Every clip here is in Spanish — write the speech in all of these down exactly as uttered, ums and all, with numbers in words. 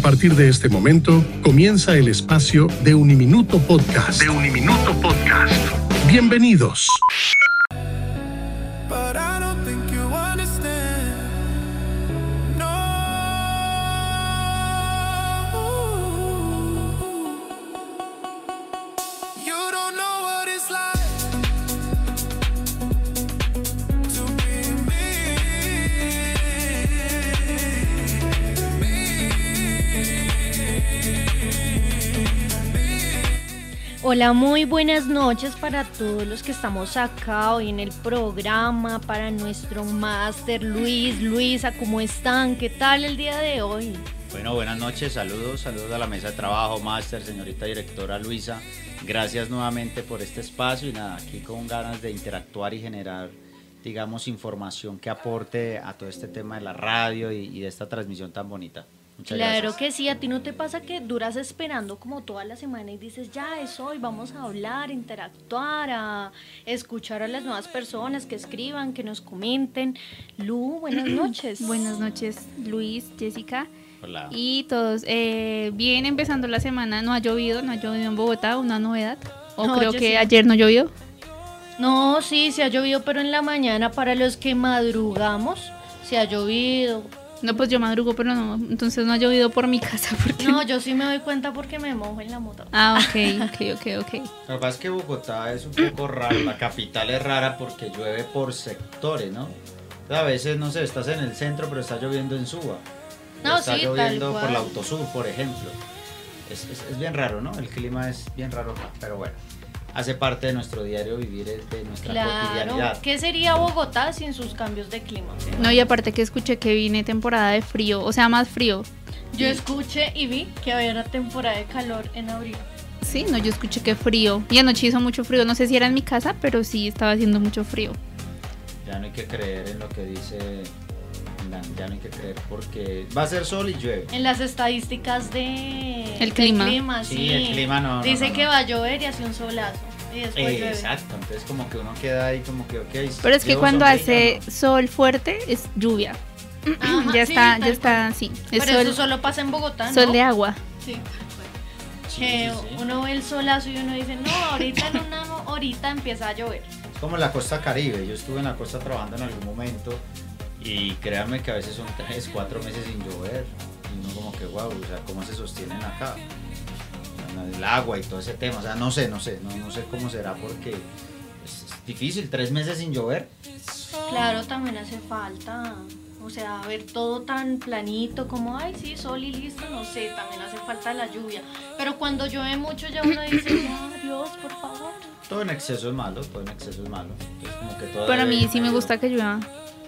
partir de este momento, comienza el espacio de Uniminuto Podcast. De Uniminuto Podcast. Bienvenidos. Hola, muy buenas noches para todos los que estamos acá hoy en el programa, para nuestro máster Luis, Luisa, ¿cómo están? ¿Qué tal el día de hoy? Bueno, buenas noches, saludos, saludos a la mesa de trabajo, máster, señorita directora Luisa, gracias nuevamente por este espacio y nada, aquí con ganas de interactuar y generar, digamos, información que aporte a todo este tema de la radio y, y de esta transmisión tan bonita. Muchas claro gracias. Que sí, ¿a ti no te pasa que duras esperando como toda la semana y dices, ya es hoy, vamos a hablar, interactuar, a escuchar a las nuevas personas que escriban, que nos comenten? Lu, buenas noches. Buenas noches, Luis, Jessica. Hola. Y todos, eh, bien empezando la semana, no ha llovido, no ha llovido en Bogotá, una novedad. O No, creo yo que sí. ayer no llovió. No, sí, se ha llovido, pero en la mañana para los que madrugamos, se ha llovido. No, pues yo madrugo, pero no, entonces no ha llovido por mi casa. Porque... No, yo sí me doy cuenta porque me mojo en la moto. Ah, ok, ok, ok, ok. Lo que pasa es que Bogotá es un poco raro, la capital es rara porque llueve por sectores, ¿no? A veces, no sé, estás en el centro pero está lloviendo en Suba. No, está sí, lloviendo tal cual. por la Autosur, por ejemplo. Es, es, es bien raro, ¿no? El clima es bien raro acá, pero bueno. Hace parte de nuestro diario vivir, de nuestra Claro, cotidianidad. ¿qué sería Bogotá sin sus cambios de clima? ¿Sí? No, y aparte que escuché que viene temporada de frío, o sea, más frío. Yo escuché y vi que había una temporada de calor en abril. Sí, no, yo escuché que frío. Y anoche hizo mucho frío, no sé si era en mi casa, pero sí estaba haciendo mucho frío. Ya no hay que creer en lo que dice... Ya no hay que creer porque va a ser sol y llueve. En las estadísticas de El clima. del clima Sí, sí, el clima no, no, dice no, no. que va a llover y hace un solazo y después Eh, llueve. exacto, entonces como que uno queda ahí como que ok. Pero es que llevo cuando sombrilla, hace ¿no? sol fuerte es lluvia. Ajá, ya sí, está, tal ya está, cual. sí. Es Pero eso sol, solo pasa en Bogotá, ¿no? sol de agua. Sí, tal cual. Sí, Que sí, sí. uno ve el solazo y uno dice, no, ahorita en una horita empieza a llover. Es como en la costa Caribe, yo estuve en la costa trabajando en algún momento y créanme que a veces son tres, cuatro meses sin llover y uno como que wow, o sea, ¿cómo se sostienen acá? El agua y todo ese tema, o sea, no sé, no sé, no, no sé cómo será porque es, es difícil, tres meses sin llover. Claro, también hace falta, o sea, ver todo tan planito como, ay, sí, sol y listo, no sé, también hace falta la lluvia. Pero cuando llueve mucho ya uno dice, ya, Dios, por favor. Todo en exceso es malo, todo en exceso es malo. Entonces, como que todo Pero a debe mí sí me medio- gusta que llueva.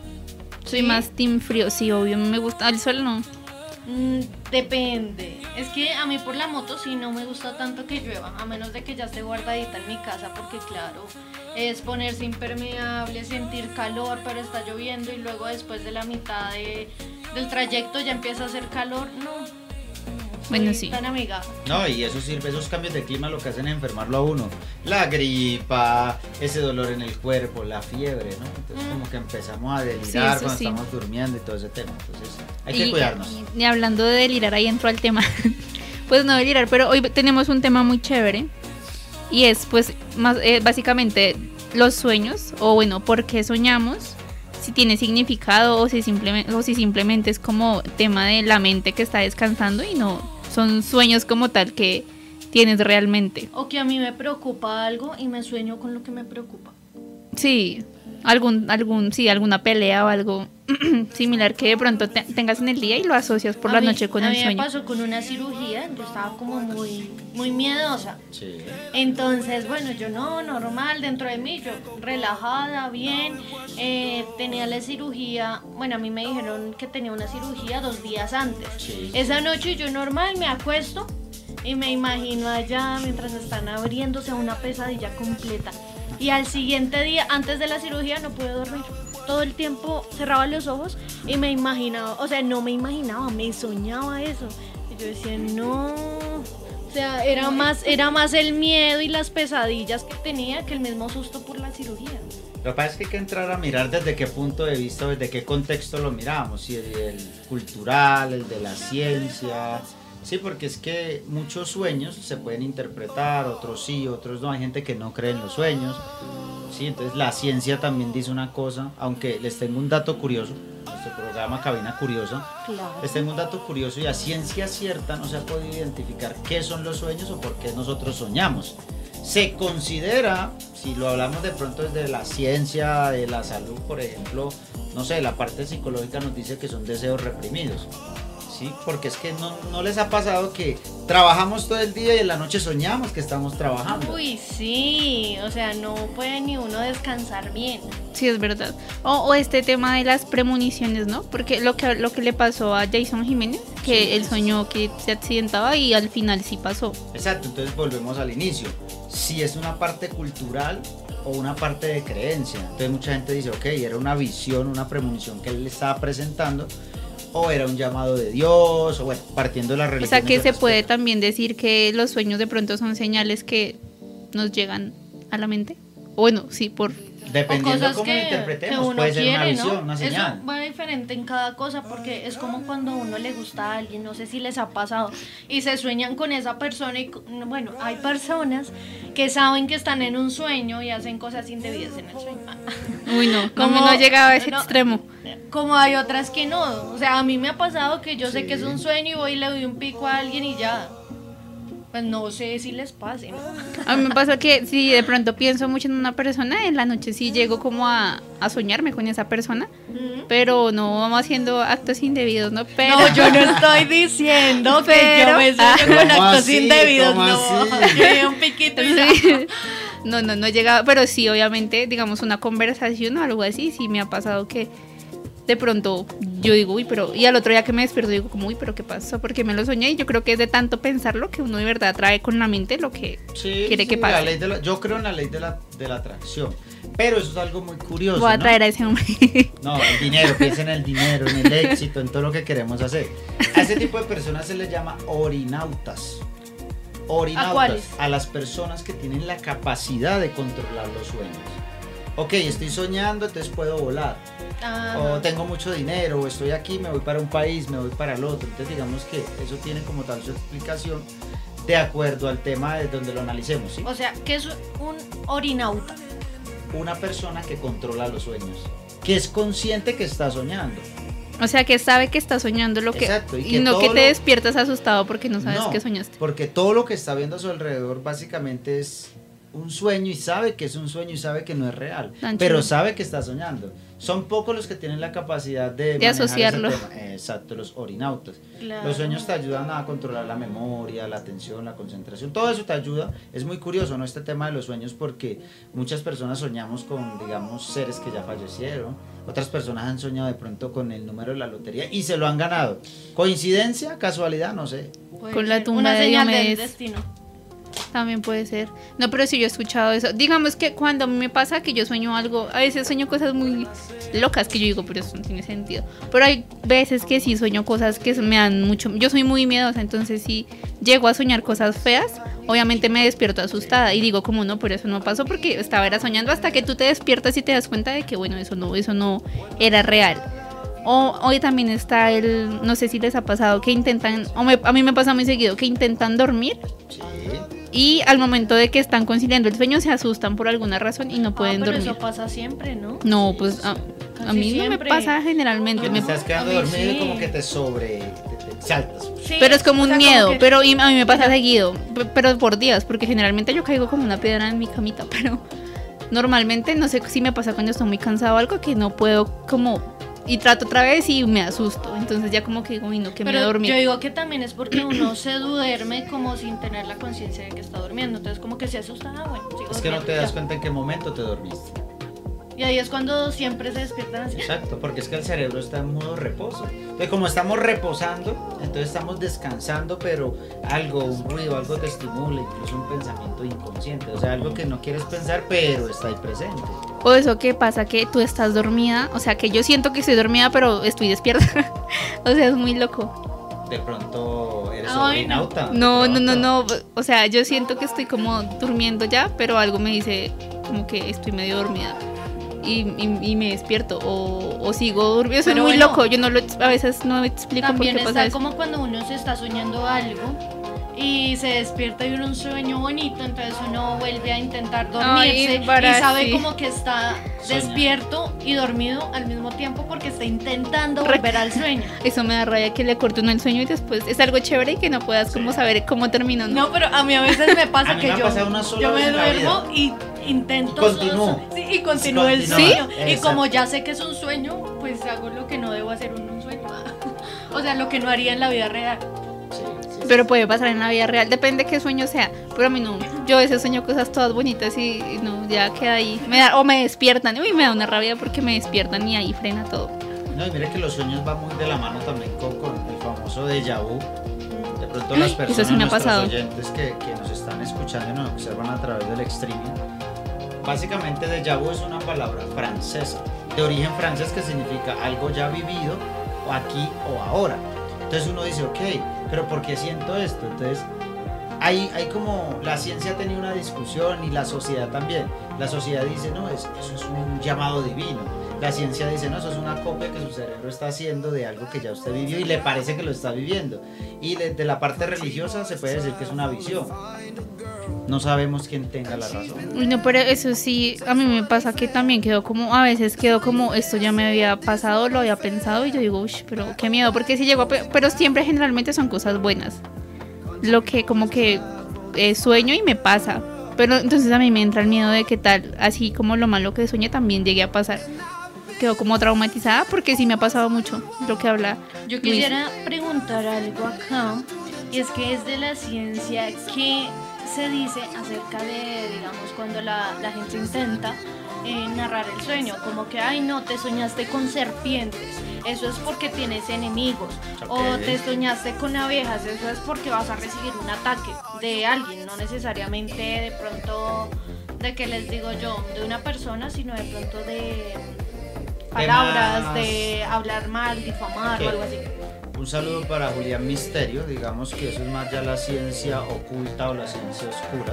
Soy ¿Sí? más team frío, sí, obvio, me gusta. El sol no. Mm, depende, es que a mí por la moto sí no me gusta tanto que llueva, a menos de que ya esté guardadita en mi casa, porque claro, es ponerse impermeable, sentir calor, pero está lloviendo y luego después de la mitad de, del trayecto ya empieza a hacer calor, no, no Bueno, soy sí. tan amiga. No, y eso sirve, esos cambios de clima lo que hacen es enfermarlo a uno. La gripa, ese dolor en el cuerpo, la fiebre, ¿no? Entonces Mm. como que empezamos a delirar Sí, eso cuando sí. estamos durmiendo y todo ese tema. Entonces hay que Y- cuidarnos. Y hablando de delirar, ahí entró al tema. Pues no delirar, pero hoy tenemos un tema muy chévere. Y es pues más eh, básicamente los sueños, o bueno, por qué soñamos, si tiene significado o si simplemente, o si simplemente es como tema de la mente que está descansando y no son sueños como tal que tienes realmente. O que a mí me preocupa algo y me sueño con lo que me preocupa. Sí, algún, algún, sí, alguna pelea o algo similar que de pronto te- tengas en el día y lo asocias por A la mí- noche con a el mí sueño. me pasó con una cirugía, yo estaba como muy, muy miedosa. Sí. Entonces, bueno, yo no, normal, dentro de mí, yo relajada, bien, eh, tenía la cirugía, bueno, a mí me dijeron que tenía una cirugía dos días antes. Sí. Esa noche yo normal me acuesto y me imagino allá mientras están abriéndose una pesadilla completa. Y al siguiente día, antes de la cirugía, no pude dormir. Todo el tiempo cerraba los ojos y me imaginaba, o sea, no me imaginaba, me soñaba eso. Y yo decía, no, o sea, era más, era más el miedo y las pesadillas que tenía que el mismo susto por la cirugía. Lo que pasa es que hay que entrar a mirar desde qué punto de vista, desde qué contexto lo miramos, si el, el cultural, el de la ciencia, Sí, porque es que muchos sueños se pueden interpretar, otros sí, otros no. Hay gente que no cree en los sueños. Sí, entonces la ciencia también dice una cosa, aunque les tengo un dato curioso, nuestro programa Cabina Curiosa, Claro. les tengo un dato curioso y a ciencia cierta no se ha podido identificar qué son los sueños o por qué nosotros soñamos. Se considera, si lo hablamos de pronto desde la ciencia, de la salud, por ejemplo, no sé, la parte psicológica nos dice que son deseos reprimidos. ¿Sí? Porque es que no, no les ha pasado que trabajamos todo el día y en la noche soñamos que estamos trabajando. Uy, sí, o sea, no puede ni uno descansar bien. Sí, es verdad. O, o este tema de las premoniciones, ¿no? Porque lo que, lo que le pasó a Jason Jiménez, que Sí. él soñó que se accidentaba y al final sí pasó. Exacto, entonces volvemos al inicio. Si es una parte cultural o una parte de creencia. Entonces mucha gente dice, ok, era una visión, una premonición que él le estaba presentando, o era un llamado de Dios, o bueno, partiendo de la O religión. sea que se puede también decir que los sueños de pronto son señales que nos llegan a la mente. O bueno, sí, por... Dependiendo o de cosas cómo lo que, que interpretemos, uno puede ser quiere, una visión, ¿no? una señal. Eso va diferente en cada cosa porque es como cuando a uno le gusta a alguien, no sé si les ha pasado, y se sueñan con esa persona y bueno, hay personas que saben que están en un sueño y hacen cosas indebidas en el sueño. Uy, no, no, Como- no llegaba a ese no. extremo. Como hay otras que no, o sea, a mí me ha pasado que yo sé Sí. que es un sueño y voy y le doy un pico a alguien y ya. Pues no sé si les pase, ¿no? A mí me pasa que si de pronto pienso mucho en una persona, en la noche sí llego como a, a soñarme con esa persona, Ujú. pero no vamos haciendo actos indebidos, ¿no? Pero No, yo no estoy diciendo que Pero- yo me Ah. sueño con ¿Cómo actos así? indebidos, ¿Cómo no. así? Yo doy un piquito y ya. Sí. No, no, no he llegado, pero sí, obviamente, digamos, una conversación o algo así, sí me ha pasado que de pronto yo digo, uy, pero, y al otro día que me despierto digo como, uy, pero ¿qué pasó? Porque me lo soñé y yo creo que es de tanto pensarlo que uno de verdad trae con la mente lo que Sí, quiere sí, que la pase. ley de la- yo creo en la ley de la, de la atracción, pero eso es algo muy curioso. Voy a ¿no? traer a ese hombre. No, el dinero, piensa en el dinero, en el éxito, en todo lo que queremos hacer. A ese tipo de personas se les llama orinautas. Orinautas. ¿A cuáles? A las personas que tienen la capacidad de controlar los sueños. Ok, estoy soñando, entonces puedo volar. Ajá. O tengo mucho dinero, o estoy aquí, me voy para un país, me voy para el otro. Entonces digamos que eso tiene como tal su explicación de acuerdo al tema de donde lo analicemos, ¿sí? O sea, que es un orinauta. Una persona que controla los sueños, que es consciente que está soñando. O sea, que sabe que está soñando lo que... Exacto, y y, que no todo que te lo- despiertas asustado porque no sabes No, que soñaste. porque todo lo que está viendo a su alrededor básicamente es un sueño y sabe que es un sueño y sabe que no es real, Tan pero chulo. sabe que está soñando. Son pocos los que tienen la capacidad de, De manejar ese asociarlo. tema. Exacto, los orinautas. Claro. Los sueños te ayudan a controlar la memoria, la atención, la concentración, todo eso te ayuda. Es muy curioso, ¿no? Este tema de los sueños, porque muchas personas soñamos con, digamos, seres que ya fallecieron. Otras personas han soñado de pronto con el número de la lotería y se lo han ganado. ¿Coincidencia? ¿Casualidad? No sé. Puede Con la ser tumba una de señal del Diomedes. destino. También puede ser. No, pero sí yo he escuchado eso. Digamos que cuando a mí me pasa que yo sueño algo, a veces sueño cosas muy locas que yo digo, pero eso no tiene sentido. Pero hay veces que sí sueño cosas que me dan mucho... Yo soy muy miedosa, entonces si llego a soñar cosas feas, obviamente me despierto asustada y digo como no, pero eso no pasó porque estaba era soñando hasta que tú te despiertas y te das cuenta de que bueno, eso no, eso no era real. O hoy también está el, no sé si les ha pasado que intentan, o me- a mí me pasa muy seguido, que intentan dormir Sí. y al momento de que están conciliando el sueño se asustan por alguna razón y no pueden ah, pero dormir. eso pasa siempre, ¿no? No, Sí, pues sí. a, a Casi mí no me siempre. pasa generalmente, Que me- te estás quedando a mí dormido y sí. como que te sobre, te, te exaltas. Sí, pero es como o un sea, miedo, que- pero y a mí me pasa seguido, p- pero por días, porque generalmente yo caigo como una piedra en mi camita, pero normalmente no sé si me pasa cuando estoy muy cansado o algo que no puedo como y trato otra vez y me asusto, entonces ya como que digo, uy, no, que me voy a Pero dormir. yo digo que también es porque uno se duerme como sin tener la conciencia de que está durmiendo. Entonces como que se asusta, ah, bueno, sigo Es que no durmiendo, te das ya. cuenta en qué momento te dormiste. Y ahí es cuando siempre se despiertan así. Exacto, porque es que el cerebro está en modo reposo. Entonces, como estamos reposando, entonces estamos descansando, pero algo, un ruido, algo te estimula, incluso un pensamiento inconsciente. O sea, algo que no quieres pensar, pero está ahí presente. O eso que pasa que tú estás dormida, o sea que yo siento que estoy dormida pero estoy despierta. O sea, es muy loco. De pronto eres Ay, orinauta. No, de no, no, pronto. no, o sea, yo siento que estoy como durmiendo ya, pero algo me dice como que estoy medio dormida. y, y, y me despierto o, o sigo durmiendo. Eso es Pero muy bueno, loco, yo no lo, a veces no explico por También qué pasa está eso. como cuando uno se está soñando algo y se despierta y un sueño bonito, entonces uno vuelve a intentar dormirse. Ay, para y sabe sí. como que está Soñar. despierto y dormido al mismo tiempo porque está intentando Re- volver al sueño. Eso me da rabia que le corte uno el sueño y después es algo chévere y que no puedas como saber cómo terminó, ¿no? No, pero a mí a veces me pasa A mí que me ha yo, pasado una sola yo vez me en la duermo vida. y intento Y continúo. so- sí, y continúo el Continúa. sueño. ¿Sí? Y como Exacto. ya sé que es un sueño, pues hago lo que no debo hacer en un sueño. O sea, lo que no haría en la vida real. Sí, sí, sí. Pero puede pasar en la vida real, depende de qué sueño sea. Pero a mí no, yo a veces sueño cosas todas bonitas y, y no, ya queda ahí. Me da, o me despiertan, uy, me da una rabia porque me despiertan y ahí frena todo. No, y mire que los sueños van muy de la mano también con, con el famoso déjà vu. De pronto las Ay, personas, eso sí me ha nuestros pasado. oyentes que, que nos están escuchando y nos observan a través del streaming, básicamente déjà vu es una palabra francesa, de origen francés, que significa algo ya vivido, o aquí o ahora. Entonces uno dice, ok, pero ¿por qué siento esto? Entonces hay, hay como, la ciencia ha tenido una discusión y la sociedad también. La sociedad dice, no, es, eso es un llamado divino. La ciencia dice, no, eso es una copia que su cerebro está haciendo de algo que ya usted vivió y le parece que lo está viviendo. Y de, de la parte religiosa se puede decir que es una visión. No sabemos quién tenga la razón. Uy, no, pero eso sí, a mí me pasa que también quedo como, a veces quedo como, esto ya me había pasado, lo había pensado y yo digo, uy, pero qué miedo, porque si llego a, pe- pero siempre generalmente son cosas buenas. Lo que como que eh, sueño y me pasa, pero entonces a mí me entra el miedo de que tal, así como lo malo que sueñe también llegue a pasar. Quedo como traumatizada porque sí me ha pasado mucho lo que habla Yo Luis. quisiera preguntar algo acá, y es que es de la ciencia que se dice acerca de, digamos, cuando la, la gente intenta eh, narrar el sueño, como que, ay no, te soñaste con serpientes, eso es porque tienes enemigos, Ok. o te soñaste con abejas, eso es porque vas a recibir un ataque de alguien, no necesariamente de pronto, de que les digo yo, de una persona, sino de pronto de palabras, Temas- de hablar mal, difamar Ok. o algo así. Un saludo para Julián Misterio, digamos que eso es más ya la ciencia oculta o la ciencia oscura,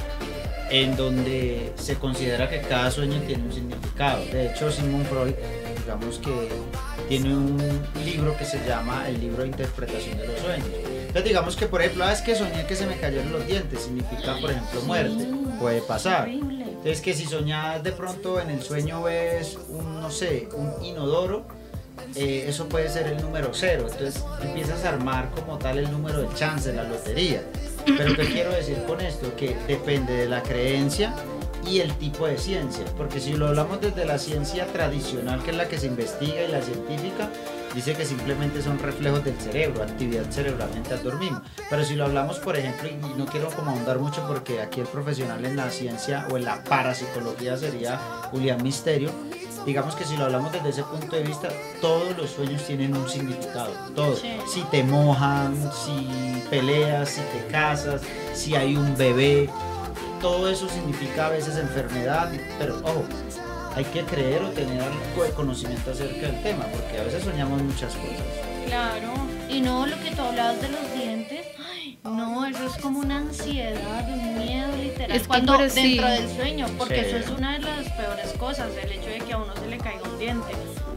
en donde se considera que cada sueño tiene un significado. De hecho, Sigmund Freud, digamos que tiene un libro que se llama el libro de interpretación de los sueños. Entonces digamos que, por ejemplo, ah, es que soñé que se me cayeron los dientes, significa, por ejemplo, muerte, puede pasar. Horrible. Entonces que si soñas de pronto en el sueño ves un, no sé, un inodoro, eh, eso puede ser el número cero, entonces empiezas a armar como tal el número de chance, la lotería. Pero ¿qué quiero decir con esto? Que depende de la creencia y el tipo de ciencia, porque si lo hablamos desde la ciencia tradicional, que es la que se investiga, y la científica, dice que simplemente son reflejos del cerebro, actividad cerebral mientras dormimos. Pero si lo hablamos, por ejemplo, y no quiero como ahondar mucho porque aquí el profesional en la ciencia o en la parapsicología sería Julián Misterio, digamos que si lo hablamos desde ese punto de vista, todos los sueños tienen un significado, todos. Sí. Si te mojan, si peleas, si te casas, si hay un bebé, todo eso significa a veces enfermedad, pero ojo, hay que creer o tener algo de conocimiento acerca del tema, porque a veces soñamos muchas cosas. Claro, y no lo que tú hablabas de los dientes, ay, no, eso es como una ansiedad, un miedo literal, Es que cuando por sí. dentro del sueño, porque Sí. eso es una de las peores cosas, el hecho de que a uno se le caiga un diente.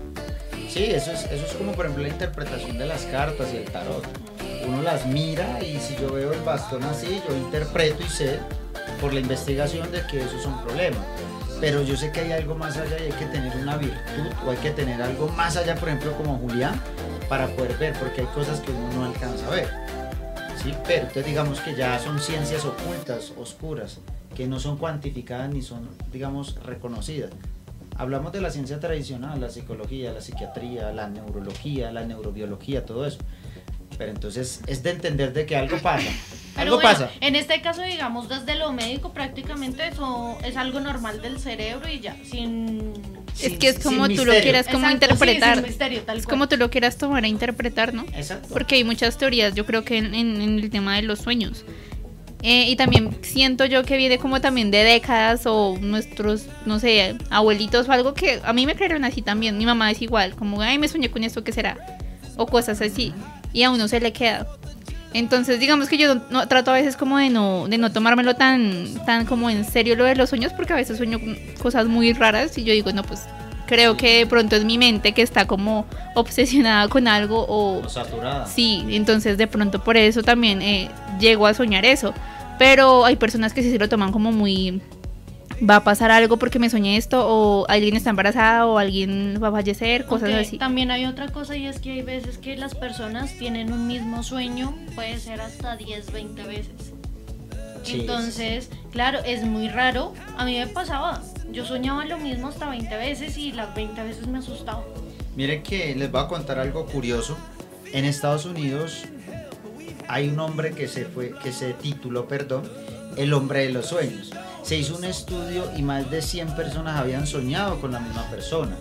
Sí, eso es, eso es como por ejemplo la interpretación de las cartas y el tarot. Uno las mira y si yo veo el bastón así, yo interpreto y sé por la investigación de que eso es un problema. Pero yo sé que hay algo más allá y hay que tener una virtud o hay que tener algo más allá, por ejemplo, como Julián, para poder ver, porque hay cosas que uno no alcanza a ver. ¿Sí? Pero entonces digamos que ya son ciencias ocultas, oscuras, que no son cuantificadas ni son, digamos, reconocidas. Hablamos de la ciencia tradicional, la psicología, la psiquiatría, la neurología, la neurobiología, todo eso. Pero entonces es de entender de que algo pasa. Pero Algo bueno, pasa. en este caso, digamos, desde lo médico, prácticamente eso es algo normal del cerebro y ya, sin... Es Sin- que es sin como tú lo misterio. quieras como Exacto, sí, interpretar. sin misterio, tal Es cual. como tú lo quieras tomar a interpretar, ¿no? Exacto. Porque hay muchas teorías, yo creo que en, en- en el tema de los sueños. Eh, y también siento yo que viene como también de décadas o nuestros, no sé, abuelitos o algo que a mí me creyeron así también. Mi mamá es igual, como, ay, me soñé con esto, ¿qué será? O cosas así. Y a uno se le queda. Entonces, digamos que yo no, no- trato a veces como de no, de no tomármelo tan, tan como en serio lo de los sueños, porque a veces sueño cosas muy raras y yo digo, no, pues creo que de pronto es mi mente que está como obsesionada con algo o... O saturada. Sí, entonces de pronto por eso también eh, llego a soñar eso. Pero hay personas que sí se lo toman como muy... Va a pasar algo porque me soñé esto, o alguien está embarazada, o alguien va a fallecer, cosas Ok, así. También hay otra cosa y es que hay veces que las personas tienen un mismo sueño, puede ser hasta diez, veinte veces. Sí, Entonces, claro, es muy raro. A mí me pasaba, yo soñaba lo mismo hasta veinte veces y las veinte veces me asustaba. Miren que les voy a contar algo curioso. En Estados Unidos hay un hombre que se fue, que se tituló, perdón, El hombre de los sueños. Se hizo un estudio y más de cien personas habían soñado con la misma persona.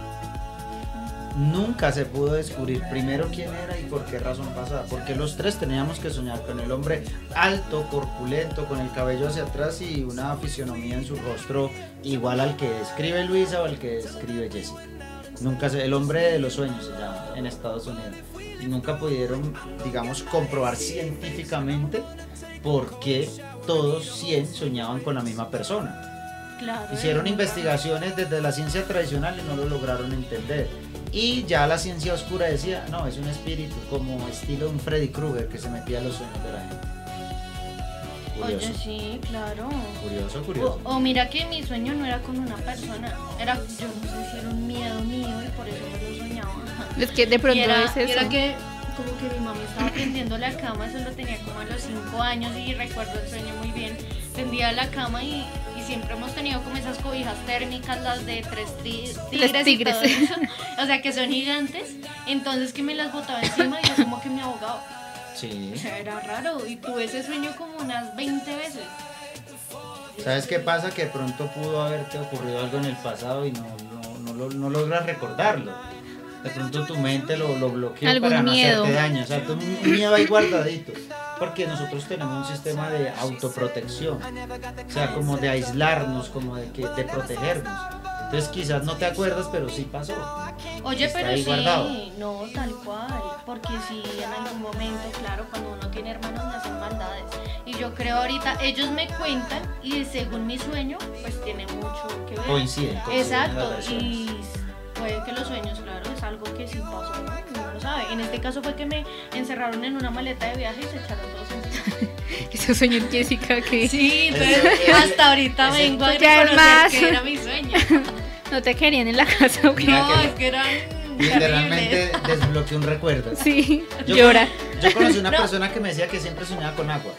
Nunca se pudo descubrir primero quién era y por qué razón pasaba, porque los tres teníamos que soñar con el hombre alto, corpulento, con el cabello hacia atrás y una fisionomía en su rostro igual al que describe Luisa o al que describe Jessica. Nunca se, el hombre de los sueños se llama en Estados Unidos. Y nunca pudieron, digamos, comprobar científicamente por qué todos cien soñaban con la misma persona. Claro. Hicieron es muy investigaciones desde la ciencia tradicional y no lo lograron entender. Y ya la ciencia oscura decía, no, es un espíritu, como estilo un Freddy Krueger que se metía a los sueños de la gente. raro. Curioso, Oye, sí, claro. curioso, curioso. O, o mira que mi sueño no era con una persona, era, yo no sé si era un miedo mío y por eso me lo soñaba. Es que de pronto y era, es y eso. era que como que mi mamá estaba tendiendo la cama, eso lo tenía como a los cinco años y recuerdo el sueño muy bien. Tendía la cama y, y siempre hemos tenido como esas cobijas térmicas, las de tres tri- tigres, Tres tigres. y todo eso. O sea que son gigantes, entonces que me las botaba encima y yo como que me ahogaba. Sí. O sea, era raro y tuve ese sueño como unas veinte veces. ¿Sabes qué pasa? Que de pronto pudo haberte ocurrido algo en el pasado y no, no, no, lo- no logras recordarlo. De pronto tu mente lo, lo bloquea Algún para no miedo. hacerte daño. O sea, tu- un miedo ahí guardadito. Porque nosotros tenemos un sistema de autoprotección. O sea, como de aislarnos, como de, que, de protegernos. Entonces quizás no te acuerdas, pero sí pasó. Oye, Está pero ahí sí, guardado. no, tal cual, porque si en algún momento, claro, cuando uno tiene hermanos me hacen maldades. Y yo creo ahorita, ellos me cuentan y según mi sueño, pues tiene mucho que ver. Coinciden. coinciden Exacto, las versiones. y puede que los sueños, claro, es algo que sí pasó, ¿no? Uno no sabe. En este caso fue que me encerraron en una maleta de viaje y se echaron todos encima. Ese sueño en Jessica que Sí, Ese- pero ese- hasta ahorita ese- vengo a Ya es reconocer más. que era mi sueño. no te querían en la casa. ¿o qué? Mira No, que- es que eran Literalmente terribles. desbloqueé un recuerdo. Sí, Yo llora cono- Yo conocí una No. persona que me decía que siempre soñaba con agua.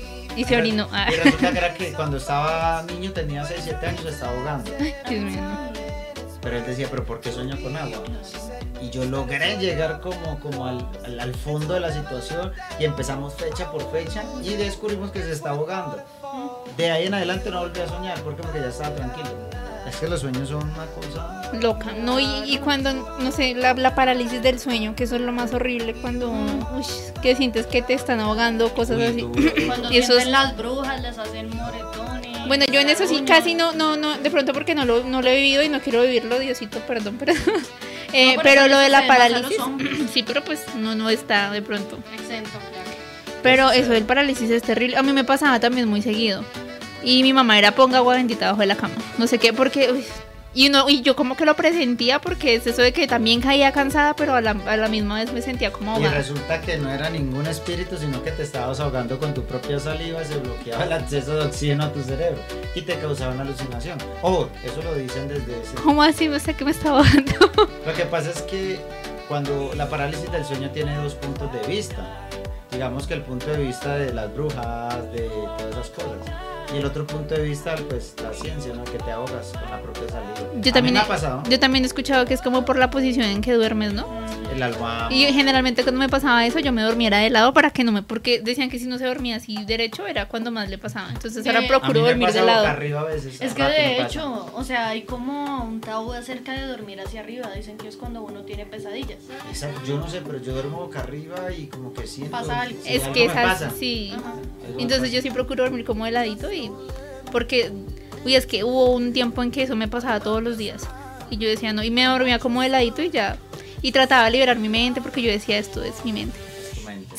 y se orinó. Ah, Y resulta que era que cuando estaba niño, tenía seis, siete años, se estaba ahogando. Dios mío, no. Pero él decía, ¿pero por qué sueño con agua? Y yo logré llegar como, como al, al, al fondo de la situación y empezamos fecha por fecha y descubrimos que se está ahogando. De ahí en adelante no volví a soñar porque, porque ya estaba tranquilo. Es que los sueños son una cosa... Loca, no, y, y cuando, no sé, la, la parálisis del sueño, que eso es lo más horrible, cuando, uy, que sientes que te están ahogando, cosas muy así. duro. Cuando Y eso sienten es- las brujas, les hacen moretones. Bueno, yo en eso sí rasguños. casi no, no, no, de pronto porque no lo, no lo he vivido y no quiero vivirlo, Diosito, perdón, pero, eh, No, pero pero eso lo de le la sucede más a los parálisis, hombres. sí, pero pues no, no está de pronto. Exento, claro. Pero eso del parálisis es terrible, a mí me pasaba también muy seguido. Y mi mamá era ponga agua bendita debajo de la cama, no sé qué, porque... uy, y, uno, y yo como que lo presentía porque es eso de que también caía cansada, pero a la, a la misma vez me sentía como Y ahogada. resulta que no era ningún espíritu, sino que te estabas ahogando con tu propia saliva, se bloqueaba el acceso de oxígeno a tu cerebro y te causaba una alucinación. Ojo, eso lo dicen desde ese... ¿Cómo así? O sea, que me estaba ahogando. Lo que pasa es que cuando la parálisis del sueño tiene dos puntos de vista, digamos que el punto de vista de las brujas, de todas esas cosas, y el otro punto de vista, pues la ciencia, ¿no? Que te ahogas con la propia saliva. Yo A también, mí me he, ha pasado, yo también he escuchado que es como por la posición en que duermes, ¿no? el almohada. Y generalmente cuando me pasaba eso yo me dormiera de lado para que no me... Porque decían que si no se dormía así derecho era cuando más le pasaba. Entonces ahora Eh, procuro dormir de boca lado. arriba a veces. Es a que rato me de pasa. hecho, o sea, hay como un tabú acerca de dormir hacia arriba. Dicen que es cuando uno tiene pesadillas. Esa- yo no sé, pero yo duermo boca arriba y como que siento... Pasa algo. sí, Es algo que me esas... pasa. Sí. Ajá. Algo me Entonces pasa. yo sí procuro dormir como de ladito y... Porque... Uy, es que hubo un tiempo en que eso me pasaba todos los días. Y yo decía, no, y me dormía como de ladito y ya... Y trataba de liberar mi mente porque yo decía, esto es mi mente. Tu mente.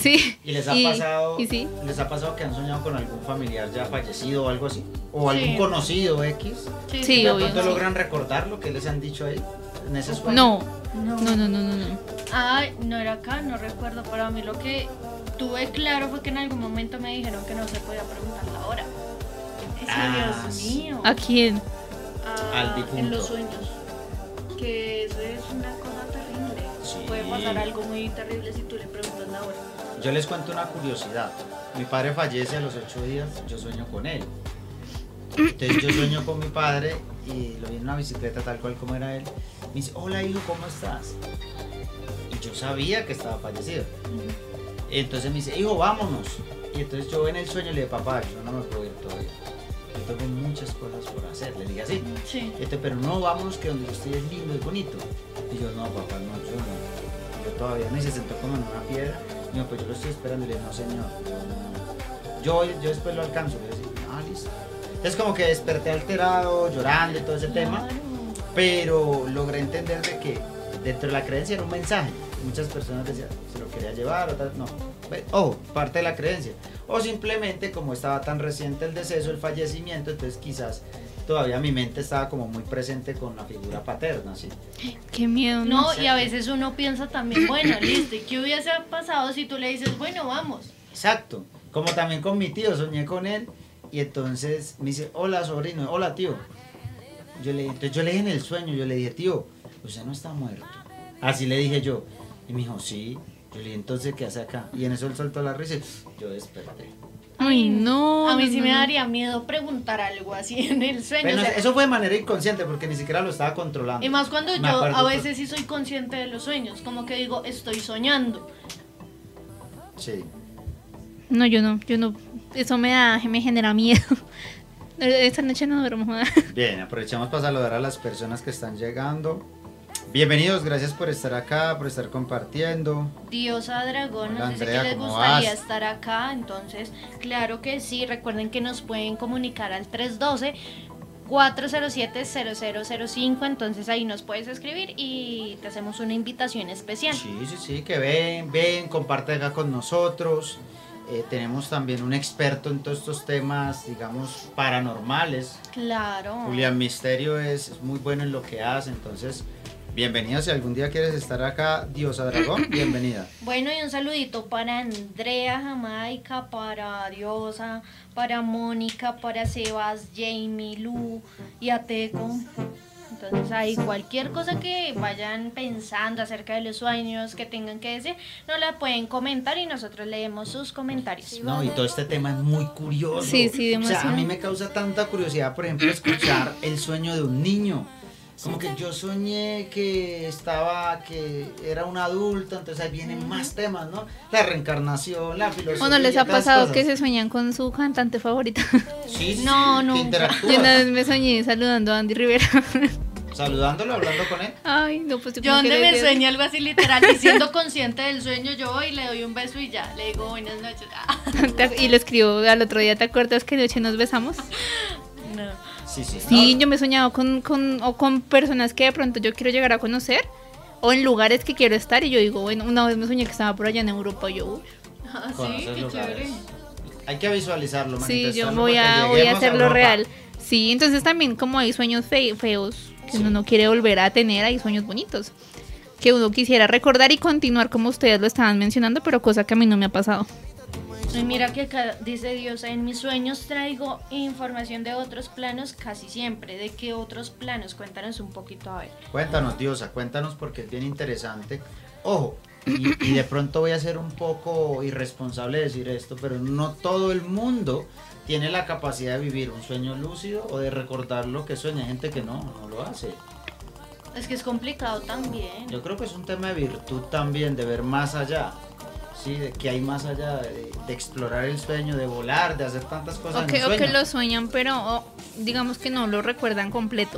Sí. ¿Y les ha y, pasado y sí. les ha pasado que han soñado con algún familiar ya fallecido o algo así? ¿O algún Sí. conocido X? Sí, Sí, ¿De obvio. pronto sí. logran recordar lo que les han dicho ahí en ese sueño? No, No. no, no, no, no, no. Ay, no era acá, no recuerdo, pero a mí lo que tuve claro fue que en algún momento me dijeron que no se podía preguntar la hora. Eso, Ah, Dios sí. mío. ¿A quién? Ah, Al difunto. en los sueños. Que eso es una cosa terrible. Sí. Puede pasar algo muy terrible si tú le preguntas la hora. Yo les cuento una curiosidad. Mi padre fallece a los ocho días, yo sueño con él. Entonces yo sueño con mi padre y lo vi en una bicicleta tal cual como era él. Me dice, hola hijo, ¿cómo estás? Y yo sabía que estaba fallecido. Entonces me dice, hijo, vámonos. Y entonces yo en el sueño le dije, papá, yo no me puedo ir todavía. Yo tengo muchas cosas por hacer. Le dije así. Sí. Este, pero no, vámonos que donde yo estoy es lindo y bonito. Y yo, no, papá, no, yo no. Yo todavía no. Y se sentó como en una piedra. Y yo, pues yo lo estoy esperando. Y le dije, no, señor. Yo, yo después lo alcanzo. Y le dije, ah, listo. Entonces como que desperté alterado, llorando y todo ese tema. Claro. Pero logré entender de que dentro de la creencia era un mensaje. Muchas personas decían, se lo quería llevar, otras no. Oh, parte de la creencia. O simplemente como estaba tan reciente el deceso, el fallecimiento, entonces quizás todavía mi mente estaba como muy presente con la figura paterna, ¿sí? Qué miedo. No, y a veces uno piensa también, bueno, listo, ¿y qué hubiese pasado si tú le dices, bueno, vamos? Exacto. Como también con mi tío, soñé con él y entonces me dice, hola sobrino, hola tío. Yo le, entonces yo le dije en el sueño, yo le dije, tío, usted no está muerto. Así le dije yo. Y me dijo, sí. Yo le dije, entonces, ¿qué hace acá? Y en eso él soltó la risa y yo desperté. Ay, no. A mí sí no, me no. daría miedo preguntar algo así en el sueño. Bueno, o sea, eso fue de manera inconsciente porque ni siquiera lo estaba controlando. y más cuando Me yo acuerdo, a pues. veces sí soy consciente de los sueños, como que digo, estoy soñando. Sí. No, yo no, yo no. Eso me da, me genera miedo. Esta noche no duermo. joda. Bien, aprovechamos para saludar a las personas que están llegando. Bienvenidos, gracias por estar acá, por estar compartiendo. Diosa Dragón, Hola, no sé si Andrea, les ¿cómo gustaría vas? estar acá, entonces, claro que sí, recuerden que nos pueden comunicar al tres uno dos, cuatro cero siete, cero cero cero cinco, entonces ahí nos puedes escribir y te hacemos una invitación especial. Sí, sí, sí, que ven, ven, comparte acá con nosotros. Eh, tenemos también un experto en todos estos temas, digamos, paranormales. Claro. Julián Misterio es, es muy bueno en lo que hace, entonces, bienvenido. Si algún día quieres estar acá, Diosa Dragón, bienvenida. Bueno, y un saludito para Andrea Jamaica, para Diosa, para Mónica, para Sebas, Jamie, Lu y Ateco. Entonces ahí cualquier cosa que vayan pensando acerca de los sueños que tengan que decir, nos la pueden comentar y nosotros leemos sus comentarios. No, y todo este tema es muy curioso. Sí, sí, O sea, demasiado. a mí me causa tanta curiosidad, por ejemplo, escuchar el sueño de un niño. Como que yo soñé que estaba, que era un adulto, entonces ahí vienen más temas, ¿no? La reencarnación, la filosofía. ¿O no les ha todas pasado cosas. que se sueñan con su cantante favorita? Sí, sí, No, sí, que nunca. interactúas. Yo una vez me soñé saludando a Andy Rivera. Saludándolo, hablando con él. Ay, no, pues Yo donde me sueño algo así literal y siendo consciente del sueño, yo voy y le doy un beso y ya, le digo buenas noches. Y le escribo al otro día, ¿te acuerdas que anoche nos besamos? No. Sí, sí. Sí, No, yo me he soñado con, con, o con personas que de pronto yo quiero llegar a conocer, o en lugares que quiero estar, y yo digo, bueno, una vez me soñé que estaba por allá en Europa, y yo, uy, Ah, sí, conocer qué lugares. chévere. Hay que visualizarlo, sí, yo manifestarlo, voy porque a, voy a lleguemos hacerlo Europa. real. Sí, entonces también como hay sueños fe- feos que uno no quiere volver a tener, hay sueños bonitos que uno quisiera recordar y continuar como ustedes lo estaban mencionando, pero cosa que a mí no me ha pasado. Y mira que acá dice Dios, en mis sueños traigo información de otros planos casi siempre. ¿De qué otros planos? Cuéntanos un poquito a ver. Cuéntanos, Diosa, cuéntanos porque es bien interesante. Ojo, y, y de pronto voy a ser un poco irresponsable de decir esto, pero no todo el mundo tiene la capacidad de vivir un sueño lúcido o de recordar lo que sueña. Hay gente que no, no lo hace. Es que es complicado también. Yo creo que es un tema de virtud también, de ver más allá. Sí, de que hay más allá, de, de explorar el sueño, de volar, de hacer tantas cosas O que, en un o que sueño. lo sueñan, pero o, digamos que no lo recuerdan completo.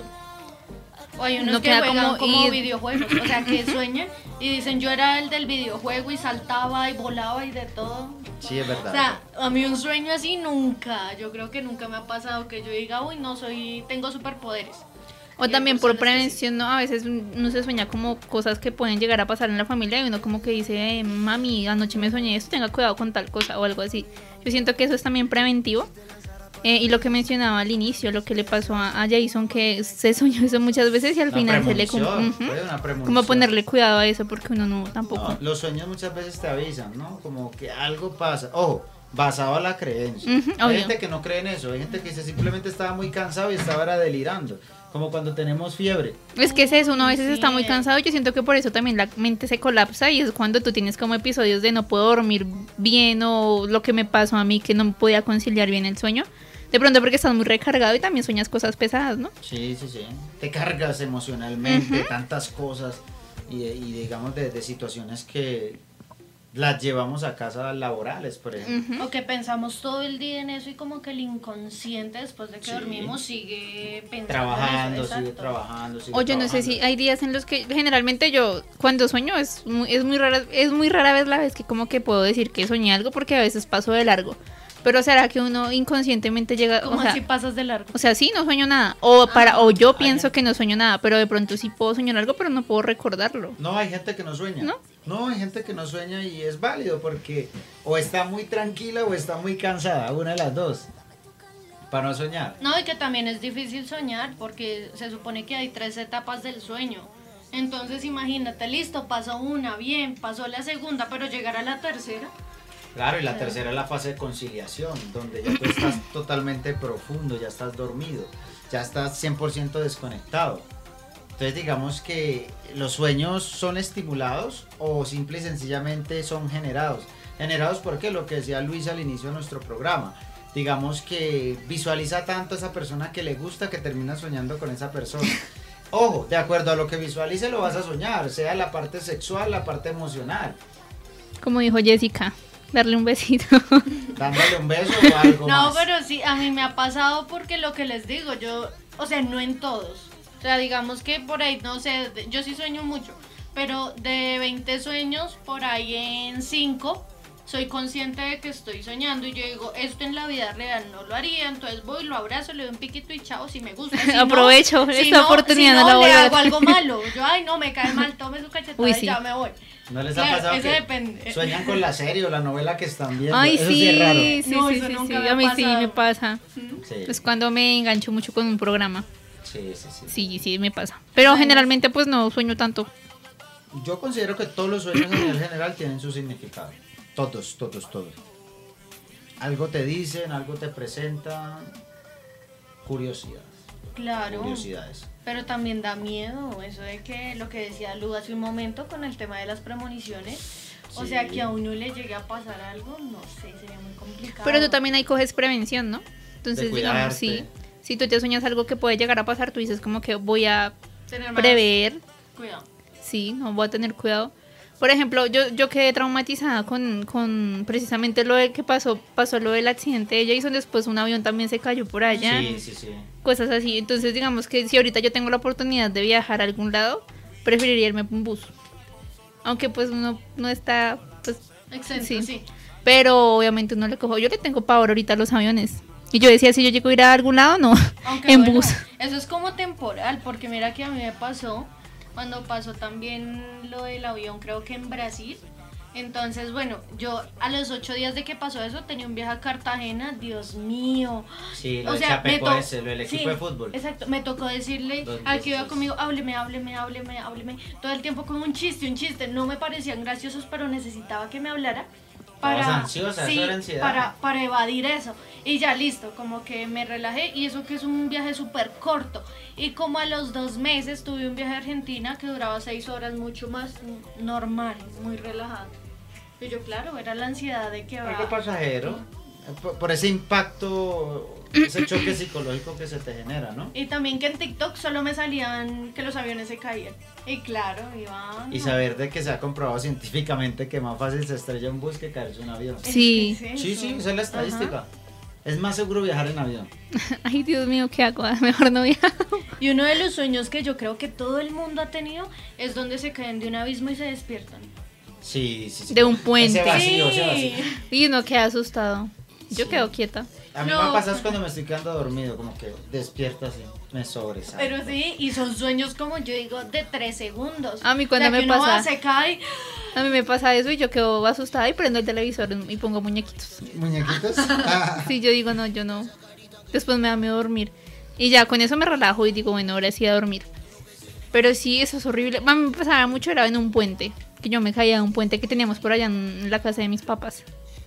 O hay unos No que queda juegan como como, ir- videojuegos, o sea, que sueñan y dicen yo era el del videojuego y saltaba y volaba y de todo. Sí, es verdad. O sea, a mí un sueño así nunca, yo creo que nunca me ha pasado que yo diga, uy, no soy, tengo superpoderes. O Y también hay por personas que sí. prevención, ¿no? A veces uno se sueña como cosas que pueden llegar a pasar en la familia y uno como que dice, eh, mami, anoche me soñé esto, tenga cuidado con tal cosa o algo así. Yo siento que eso es también preventivo. Eh, y lo que mencionaba al inicio, lo que le pasó a, a Jason, que se soñó eso muchas veces y al Una final se le... premonición, cum- fue Ujú. una premonición. Como ponerle cuidado a eso porque uno no tampoco... No, los sueños muchas veces te avisan, ¿no? Como que algo pasa. Ojo, basado a la creencia. Ujú, hay obvio. gente que no cree en eso. Hay gente que dice simplemente estaba muy cansado y estaba era delirando. Como cuando tenemos fiebre. Es que es eso, uno a veces Sí. está muy cansado. Yo siento que por eso también la mente se colapsa y es cuando tú tienes como episodios de no puedo dormir bien o lo que me pasó a mí que no podía conciliar bien el sueño. De pronto porque estás muy recargado y también sueñas cosas pesadas, ¿no? Sí, sí, sí. Te cargas emocionalmente, tantas cosas y, y digamos de, de situaciones que las llevamos a casa laborales, por ejemplo. O que pensamos todo el día en eso y como que el inconsciente después de que Sí. dormimos sigue pensando Trabajando, en eso. sigue Exacto. trabajando, sigue O yo no sé trabajando. si hay días en los que generalmente yo cuando sueño es muy, es muy rara es muy rara vez la vez que como que puedo decir que soñé algo porque a veces paso de largo. Pero será que uno inconscientemente llega, Como o sea, así pasas de largo. o sea, sí, no sueño nada o para o yo Ah, pienso ya. que no sueño nada, pero de pronto sí puedo soñar algo, pero no puedo recordarlo. No, hay gente que no sueña. ¿No? No, hay gente que no sueña y es válido porque o está muy tranquila o está muy cansada, una de las dos, para no soñar. No, y que también es difícil soñar porque se supone que hay tres etapas del sueño. Entonces imagínate, listo, pasó una, bien, pasó la segunda, pero llegar a la tercera. Claro, y la tercera es la fase de conciliación, donde ya tú estás totalmente profundo, ya estás dormido, ya estás cien por ciento desconectado. Entonces digamos que los sueños son estimulados o simple y sencillamente son generados. Generados porque lo que decía Luis al inicio de nuestro programa, digamos que visualiza tanto a esa persona que le gusta que termina soñando con esa persona. Ojo, de acuerdo a lo que visualice lo vas a soñar, sea la parte sexual, la parte emocional. Como dijo Jessica, darle un besito. Dándole un beso o algo No, más. pero sí, a mí me ha pasado porque lo que les digo, yo, o sea, no en todos. O sea, digamos que por ahí, no sé, de- yo sí sueño mucho, pero de veinte sueños, por ahí en cinco soy consciente de que estoy soñando y yo digo, esto en la vida real no lo haría, entonces voy, lo abrazo, le doy un piquito y chao, si me gusta. Si no- Aprovecho si esta no- oportunidad, si no no, la voy le a hago dar. algo malo. Yo, ay, no, me cae mal, tome su cachetada Uy, y sí. ya me voy. ¿No les ha Claro, pasado eso que depende. sueñan con la serie o la novela que están viendo? Ay, Eso sí, es raro. sí, sí, No, sí, eso sí, nunca sí. me A ha mí sí pasado. me pasa. Sí, Es cuando me engancho mucho con un programa. sí, sí, sí. Sí, sí, me pasa. Pero Sueños. generalmente pues no sueño tanto. Yo considero que todos los sueños a nivel general tienen su significado. Todos, todos, todos. Algo te dicen, algo te presentan. Curiosidad. Claro. Curiosidades. Pero también da miedo eso de que lo que decía Lu hace un momento con el tema de las premoniciones. O Sí. sea, que a uno le llegue a pasar algo, no sé, sería muy complicado. Pero tú también ahí coges prevención, ¿no? Entonces, De digamos, cuidarte. sí. Si tú te sueñas algo que puede llegar a pasar, tú dices como que voy a Tener más prever, cuidado. sí, no voy a tener cuidado. Por ejemplo, yo, yo quedé traumatizada con, con precisamente lo de que pasó, pasó lo del accidente de Jason, después un avión también se cayó por allá, Sí, sí, sí. cosas así. Entonces, digamos que si ahorita yo tengo la oportunidad de viajar a algún lado, preferiría irme en bus. Aunque pues uno no está, pues, Exento, Sí. sí. pero obviamente uno le cojo. Yo le tengo pavor ahorita a los aviones. Y yo decía, si yo llego a ir a algún lado, no, Aunque en bueno, bus. eso es como temporal, porque mira que a mí me pasó cuando pasó también lo del avión, creo que en Brasil. Entonces, bueno, yo a los ocho días de que pasó eso tenía un viaje a Cartagena, Dios mío. Sí, lo O de sea, me Chapecoense, to- lo del equipo sí, de fútbol. Exacto, me tocó decirle Dos al que iba meses. conmigo, hábleme, hábleme, hábleme, hábleme. Todo el tiempo con un chiste, un chiste. No me parecían graciosos, pero necesitaba que me hablara. Para, Estabas ansiosa, eso era ansiedad. para, para evadir eso. Y ya listo, como que me relajé. Y eso que es un viaje súper corto. Y como a los dos meses tuve un viaje a Argentina que duraba seis horas, mucho más normal, muy relajado. Y yo, claro, era la ansiedad de que va. Algo pasajero. Por, por ese impacto, ese choque psicológico que se te genera, ¿no? Y también que en TikTok solo me salían que los aviones se caían. Y claro, iban. Y saber de que se ha comprobado científicamente que más fácil se estrella un bus que caerse un avión. Sí. Sí, sí, esa es la estadística. Es más seguro viajar en avión. Ay, Dios mío, ¿qué hago? Mejor no viajo. Y uno de los sueños que yo creo que todo el mundo ha tenido es donde se caen de un abismo y se despiertan. Sí, sí, sí. De un puente. Ese vacío, Sí. ese vacío. Y uno queda asustado. Yo Sí. quedo quieta. A mí No. me pasa es cuando me estoy quedando dormido, como que despierto así, me sobresalto. Pero sí, y son sueños como yo digo de tres segundos. A mí cuando O sea, me que uno pasa- va, se cae. A mí me pasa eso y yo quedo asustada y prendo el televisor y pongo muñequitos. ¿Muñequitos? Ah, Sí, yo digo, no, yo no. Después me da miedo dormir. Y ya con eso me relajo y digo, bueno, ahora sí a dormir. Pero sí, eso es horrible. A mí me pasaba mucho, era en un puente. Que yo me caía de un puente que teníamos por allá en la casa de mis papás.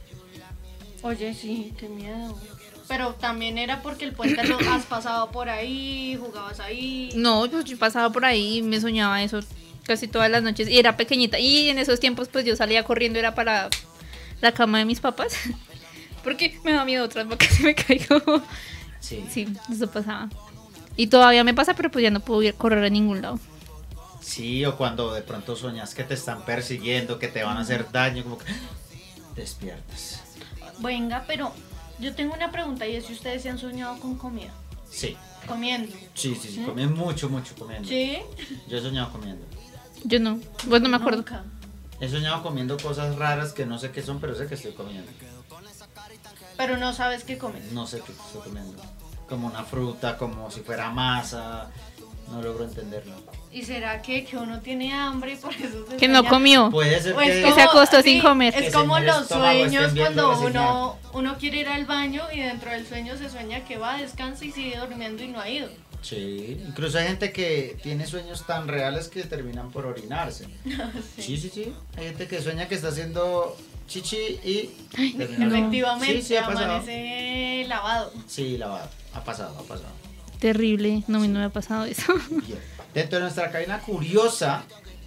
Oye, sí, qué miedo. Pero también era porque el puente lo has pasado por ahí, jugabas ahí. No, yo, yo pasaba por ahí y me soñaba eso casi todas las noches. Y era pequeñita. Y en esos tiempos pues yo salía corriendo, era para la cama de mis papás. Porque me da miedo otras vez que se me caigo. sí. Sí, eso pasaba. Y todavía me pasa, pero pues ya no puedo ir a correr a ningún lado. Sí, o cuando de pronto sueñas que te están persiguiendo, que te van a hacer daño, como que despiertas. Venga, pero yo tengo una pregunta y es si ustedes se han soñado con comida. Sí, Comiendo. sí, sí, sí, ¿Mm? comí mucho, mucho comiendo. ¿Sí? Yo he soñado comiendo. Yo no, pues no me acuerdo. Nunca. He soñado comiendo cosas raras que no sé qué son, pero sé que estoy comiendo. Pero no sabes qué comes. No sé qué estoy comiendo. Como una fruta, como si fuera masa. No logro entenderlo. ¿Y será que, que uno tiene hambre y por eso se Que no sueña? comió. Puede ser O es que... Que se acostó sin comer. Que Es como en el los estómago estén sueños viendo cuando la señal. uno, uno quiere ir al baño y dentro del sueño se sueña que va, descansa y sigue durmiendo y no ha ido. Sí, incluso hay gente que tiene sueños tan reales que terminan por orinarse. Sí, sí, sí. Hay gente que sueña que está haciendo chichi y... termina orinando. Efectivamente, Sí, sí, ha pasado. amanece lavado. Sí, lavado. Ha pasado, ha pasado. Terrible, no, no me ha pasado eso. Bien. Dentro de nuestra cabina curiosa,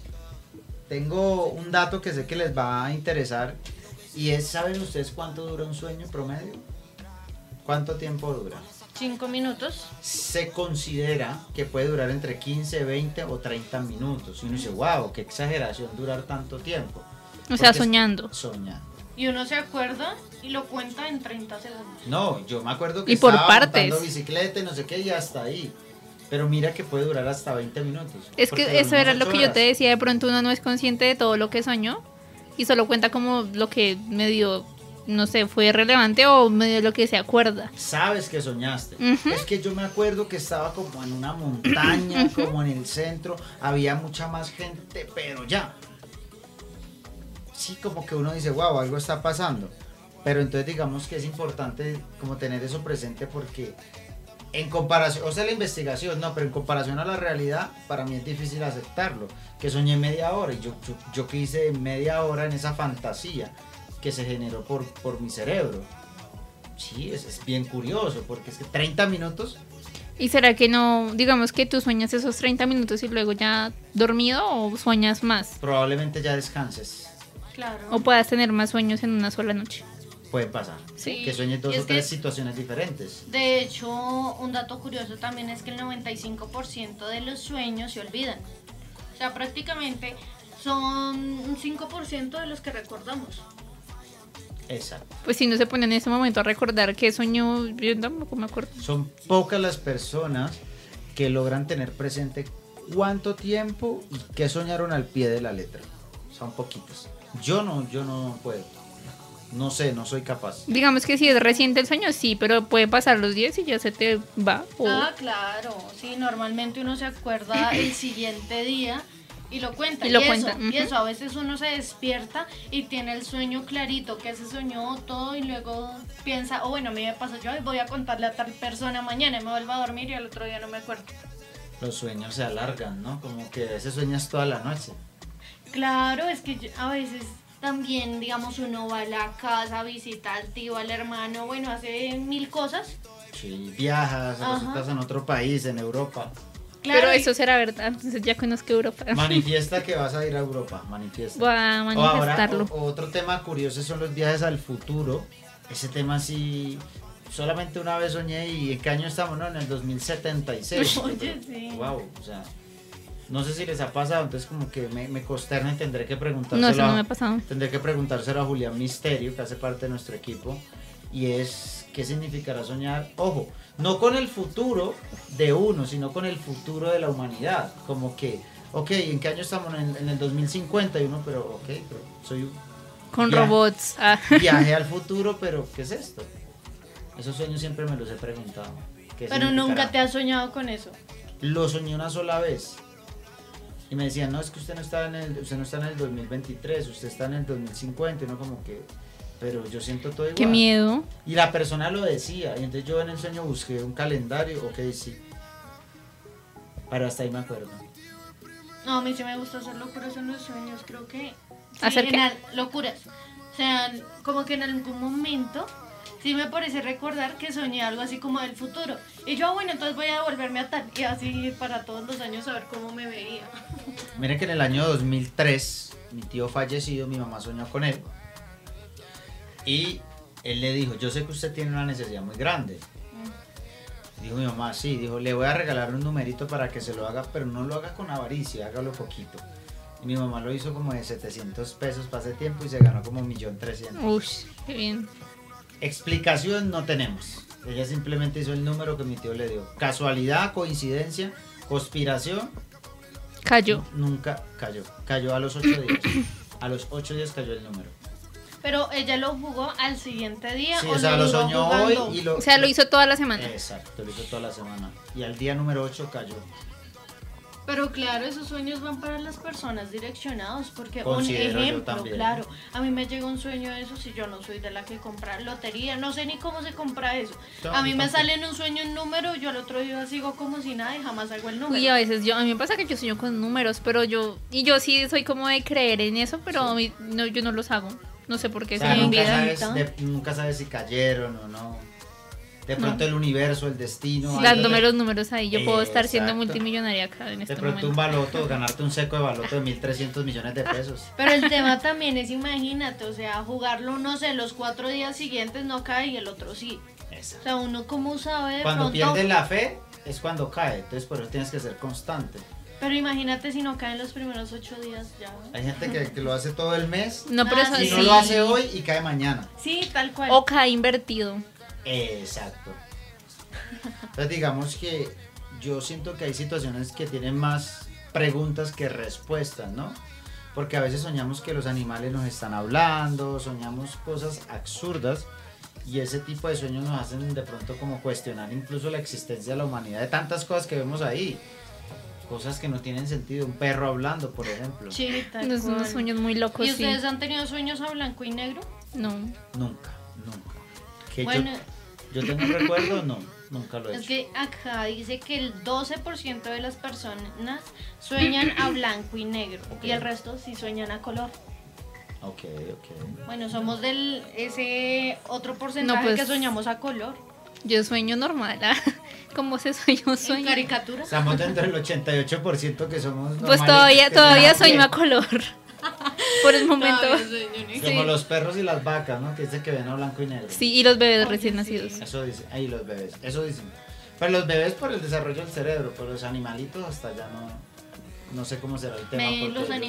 tengo un dato que sé que les va a interesar y es, ¿saben ustedes cuánto dura un sueño promedio? ¿Cuánto tiempo dura? Cinco minutos. Se considera que puede durar entre quince, veinte o treinta minutos. Y uno dice, wow, qué exageración durar tanto tiempo. O sea, Porque es- soñando. Soñando. Y uno se acuerda y lo cuenta en treinta segundos. No, yo me acuerdo que Y por estaba partes. montando bicicleta y no sé qué y hasta ahí. Pero mira que puede durar hasta veinte minutos. Es porque que eso dormimos era lo ocho que yo te horas. decía, de pronto uno no es consciente de todo lo que soñó y solo cuenta como lo que medio, no sé, fue relevante o medio lo que se acuerda. Sabes que soñaste. Ujú. Es que yo me acuerdo que estaba como en una montaña, como en el centro, había mucha más gente, pero ya. Sí, como que uno dice, wow, algo está pasando. Pero entonces digamos que es importante como tener eso presente porque en comparación, o sea, la investigación, no, pero en comparación a la realidad, para mí es difícil aceptarlo. Que soñé media hora y yo, yo, yo que hice media hora en esa fantasía que se generó por, por mi cerebro. Sí, es, es bien curioso, porque es que treinta minutos, ¿Y será que no, digamos que tú sueñas esos treinta minutos y luego ya dormido o sueñas más? probablemente ya descanses. Claro. O puedas tener más sueños en una sola noche. Puede pasar. Sí, Que sueñes dos y o es que- tres situaciones diferentes. De hecho, un dato curioso también es que el noventa y cinco por ciento de los sueños se olvidan. O sea, prácticamente son un cinco por ciento de los que recordamos. Exacto. Pues si no se pone en ese momento a recordar qué soñó, yo tampoco me acuerdo. Son pocas las personas que logran tener presente cuánto tiempo y qué soñaron al pie de la letra. Son poquitos. Yo no, yo no puedo. No sé, no soy capaz. Digamos que si es reciente el sueño, sí, pero puede pasar los días y ya se te va. o- Ah, claro. Sí, normalmente uno se acuerda el siguiente día y lo cuenta. Y lo eso, cuenta, y ujú. eso, a veces uno se despierta y tiene el sueño clarito, que se soñó todo y luego piensa, oh bueno, a mí me pasó yo y voy a contarle a tal persona mañana y me vuelvo a dormir y al otro día no me acuerdo. Los sueños se alargan, ¿no? Como que a veces sueñas toda la noche. Claro, es que yo- a veces también, digamos, uno va a la casa, visita al tío, al hermano, bueno, hace mil cosas. Sí, viajas, Ajá. resultas en otro país, en Europa. Claro, pero y- eso será verdad, entonces ya conozco Europa. Manifiesta que vas a ir a Europa, manifiesta. Voy a O ahora, manifestarlo. o- otro tema curioso son los viajes al futuro. Ese tema sí, solamente una vez soñé y ¿en qué año estamos? No, en el dos mil setenta y seis. Oye, sí. Wow, o sea, no sé si les ha pasado, entonces como que me, me consterna y tendré que preguntárselo. No, eso no a- me ha pasado. Tendré que preguntárselo a Julián Misterio, que hace parte de nuestro equipo, y es ¿qué significará soñar? Ojo, no con el futuro de uno, sino con el futuro de la humanidad. Como que, ok, ¿en qué año estamos? En, en el dos mil cincuenta y uno, pero ok, pero soy un Con Ya. robots. Ah. viaje al futuro, pero ¿qué es esto? Esos sueños siempre me los he preguntado. ¿Qué Pero nunca significará? te has soñado con eso. Lo soñé una sola vez. Y me decían, no, es que usted no está en el, usted no está en el dos mil veintitrés, usted está en el dos mil cincuenta, y uno como que, pero yo siento todo igual. Qué miedo. Y la persona lo decía, y entonces yo en el sueño busqué un calendario, ok, sí. Pero hasta ahí me acuerdo. No, a mí sí me gusta hacer locuras en los sueños, creo que... sí, ¿Hacer qué? en al- locuras. O sea, como que en algún momento sí me parece recordar que soñé algo así como del futuro. Y yo, ah, bueno, entonces voy a devolverme a tal. Y así para todos los años a ver cómo me veía. Miren que en el año dos mil tres, mi tío fallecido, mi mamá soñó con él. Y él le dijo, yo sé que usted tiene una necesidad muy grande. Dijo mi mamá, sí, dijo, le voy a regalar un numerito para que se lo haga, pero no lo haga con avaricia, hágalo poquito. Y mi mamá lo hizo como de setecientos pesos para ese tiempo y se ganó como un millón trescientos. Uy, qué bien. Explicación no tenemos. Ella simplemente hizo el número que mi tío le dio. Casualidad, coincidencia, conspiración. Cayó. Nunca cayó. Cayó a los ocho días. A los ocho días cayó el número. Pero ella lo jugó al siguiente día. Sí, o o sea, lo duró soñó jugando? hoy y lo... O sea, lo hizo toda la semana. Exacto, lo hizo toda la semana. Y al día número ocho cayó. Pero claro, esos sueños van para las personas direccionados, porque Considero un yo ejemplo, también. claro, a mí me llega un sueño de eso si yo no soy de la que compra lotería, no sé ni cómo se compra eso. No, A mí yo me tampoco. sale en un sueño un número, yo al otro día sigo como si nada y jamás hago el número. Uy, a veces yo, a mí me pasa que yo sueño con números, pero yo, y yo sí soy como de creer en eso, pero a mí no, yo no los hago. No sé por qué O se sea, me nunca olvida. sabes, de- nunca sabes si cayeron o no. De pronto el universo, el destino. algo Dándome de- los números ahí, yo puedo estar siendo Exacto. multimillonaria acá en De este pronto un momento. baloto, ganarte un seco de baloto de mil trescientos millones de pesos. Pero el tema también es, imagínate, o sea, jugarlo, no sé, los cuatro días siguientes no cae y el otro sí. O Exacto. sea, uno como sabe de Cuando pronto... pierdes la fe es cuando cae, entonces por eso tienes que ser constante. Pero imagínate si no caen los primeros ocho días ya. Hay gente que, que lo hace todo el mes No, pero Ah, eso y sí. no lo hace hoy y cae mañana. Sí, tal cual. O cae invertido. Exacto. Entonces digamos que yo siento que hay situaciones que tienen más preguntas que respuestas, ¿no? Porque a veces soñamos que los animales nos están hablando, soñamos cosas absurdas y ese tipo de sueños nos hacen de pronto como cuestionar incluso la existencia de la humanidad, de tantas cosas que vemos ahí. Cosas que no tienen sentido, un perro hablando, por ejemplo. Sí, tal Unos, cual. unos sueños muy locos, ¿Y sí. ustedes han tenido sueños a blanco y negro? No. Nunca, nunca. Que Bueno, yo, yo tengo un recuerdo, no, nunca lo he es hecho. que acá dice que el doce por ciento de las personas sueñan a blanco y negro Ok. y el resto sí sueñan a color. Ok, ok. Bueno, somos del ese otro porcentaje No, pues, que soñamos a color. Yo sueño normal. ¿ah? ¿Cómo se sueña un En sueño? caricatura. Estamos dentro del ochenta y ocho por ciento que somos Pues normales, todavía, que todavía sueñamos sueño bien. a color. Por el momento. Todavía sueño negro. Como sí. los perros y las vacas, ¿no? Que dice que ven a blanco y negro. Sí, y los bebés Oye, recién sí. nacidos. Eso dice, ahí los bebés, eso dicen. Pero los bebés por el desarrollo del cerebro, pero los animalitos hasta allá no, no sé cómo será el tema. ¿Me- porque ¿Los ellos-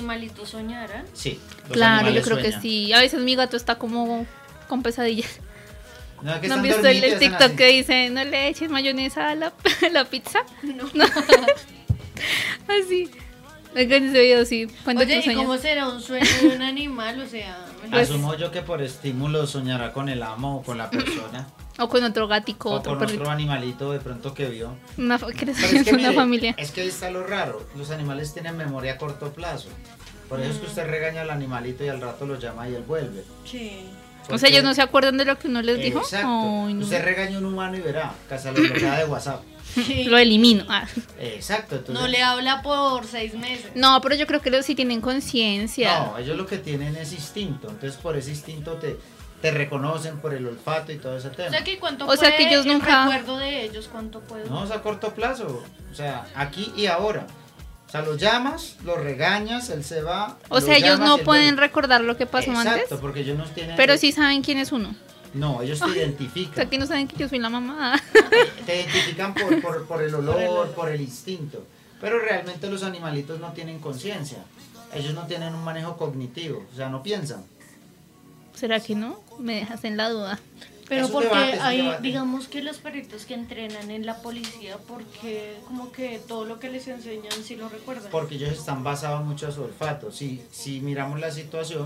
a corto plazo. Por eso es que usted regaña al animalito y al rato lo llama y él vuelve. Sí. O sea, ellos no se acuerdan de lo que uno les dijo. Exacto. Ay, no. Usted regaña a un humano y verá, que se lo bloquea de WhatsApp. Sí. Lo elimino. Ah. Exacto. Entonces, No le habla por seis meses. No, pero yo creo que ellos sí tienen conciencia. No, ellos lo que tienen es instinto. Entonces por ese instinto te, te reconocen por el olfato y todo ese O tema. sea, que cuánto O sea, puede que ellos el nunca- recuerdo de ellos, cuánto puede. No, es a corto plazo. O sea, aquí y ahora. O sea, lo llamas, lo regañas, él se va. O lo sea, ellos llamas no y él pueden vuelve. recordar lo que pasó Exacto, antes, porque ellos no tienen. pero sí saben quién es uno. No, ellos te O sea, identifican. que no saben que yo soy la mamá. Te identifican por, por, por el olor, por el instinto. Pero realmente los animalitos no tienen conciencia. Ellos no tienen un manejo cognitivo. O sea, no piensan. ¿Será que no? Me dejas en la duda. Pero Es un porque debate, es un hay, debate. digamos que los perritos que entrenan en la policía, porque como que todo lo que les enseñan sí lo recuerdan. Porque ellos están basados mucho a su olfato. Si, si miramos la situación,